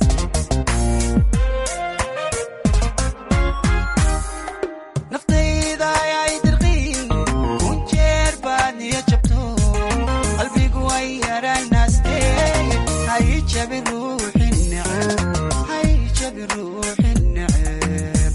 naftayda ayay dirqiin ku jeer baad niya jabto qalbigu way yaranaastay hay jabi ruuxin neceb hay jabi ruuxin neceb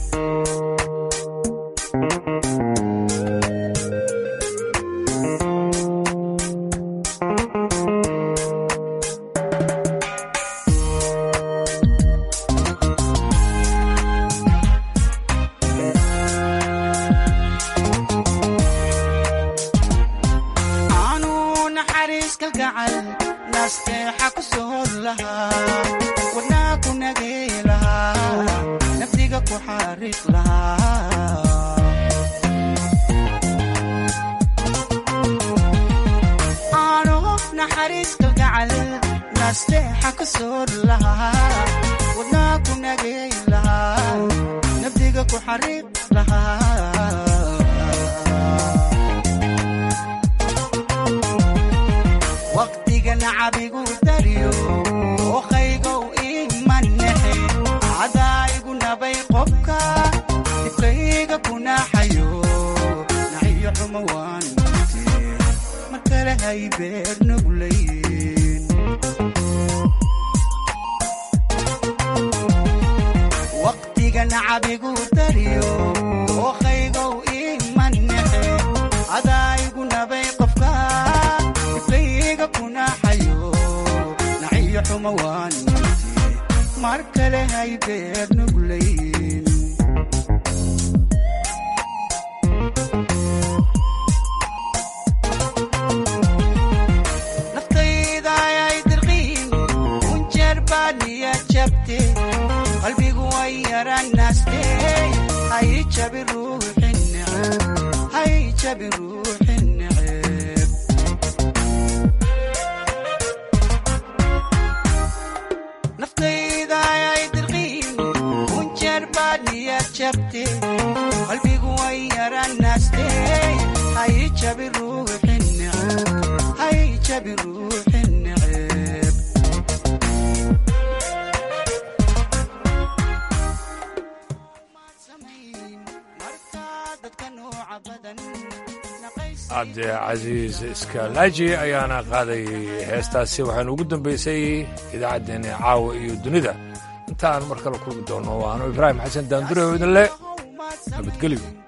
aanu naxariis kalgacal nasteexa ku soo lahaa wadnaa ku nagay lahaa naftiga ku xariiq lahaa aanu naxariis kalgacal nasteexa ku soo lahaa wadnaa ku nagay lahaa naftiga ku xariiq lahaa waqtiga nacabigu dariyo ookaygow imanexe cadaayigu nabay qobka dibkayga ku naaxayo naxiyo xumo waan mute mar kale hay beer nuglayn waqtiga nacabigu dariyo ookaygow imanexe cadaayigu nabay qobka dibkayga ku naaxayo naxiyo xumo waan mute mar kale hay beer nuglayn naftayda ayay dirqiin kun jeer baad niya jabte qalbigu way yaranaastay hay jabi ruuxin neceb hay jabi ruuxin neceb naftayda ayay dirqiin kun jeer baad niya jabte qalbigu way yaranaastay hay jabi ruuxin neceb hay jabi ruuxin neceb cabdicasiis iskalaaji ayaana qaaday heestaasi waxaanu ugu dambaysay idaacaddeenna caawa iyo dunida intaan mar kale kulmi doono waanu ibraahim xasan daandure oo idin le nabadgelyo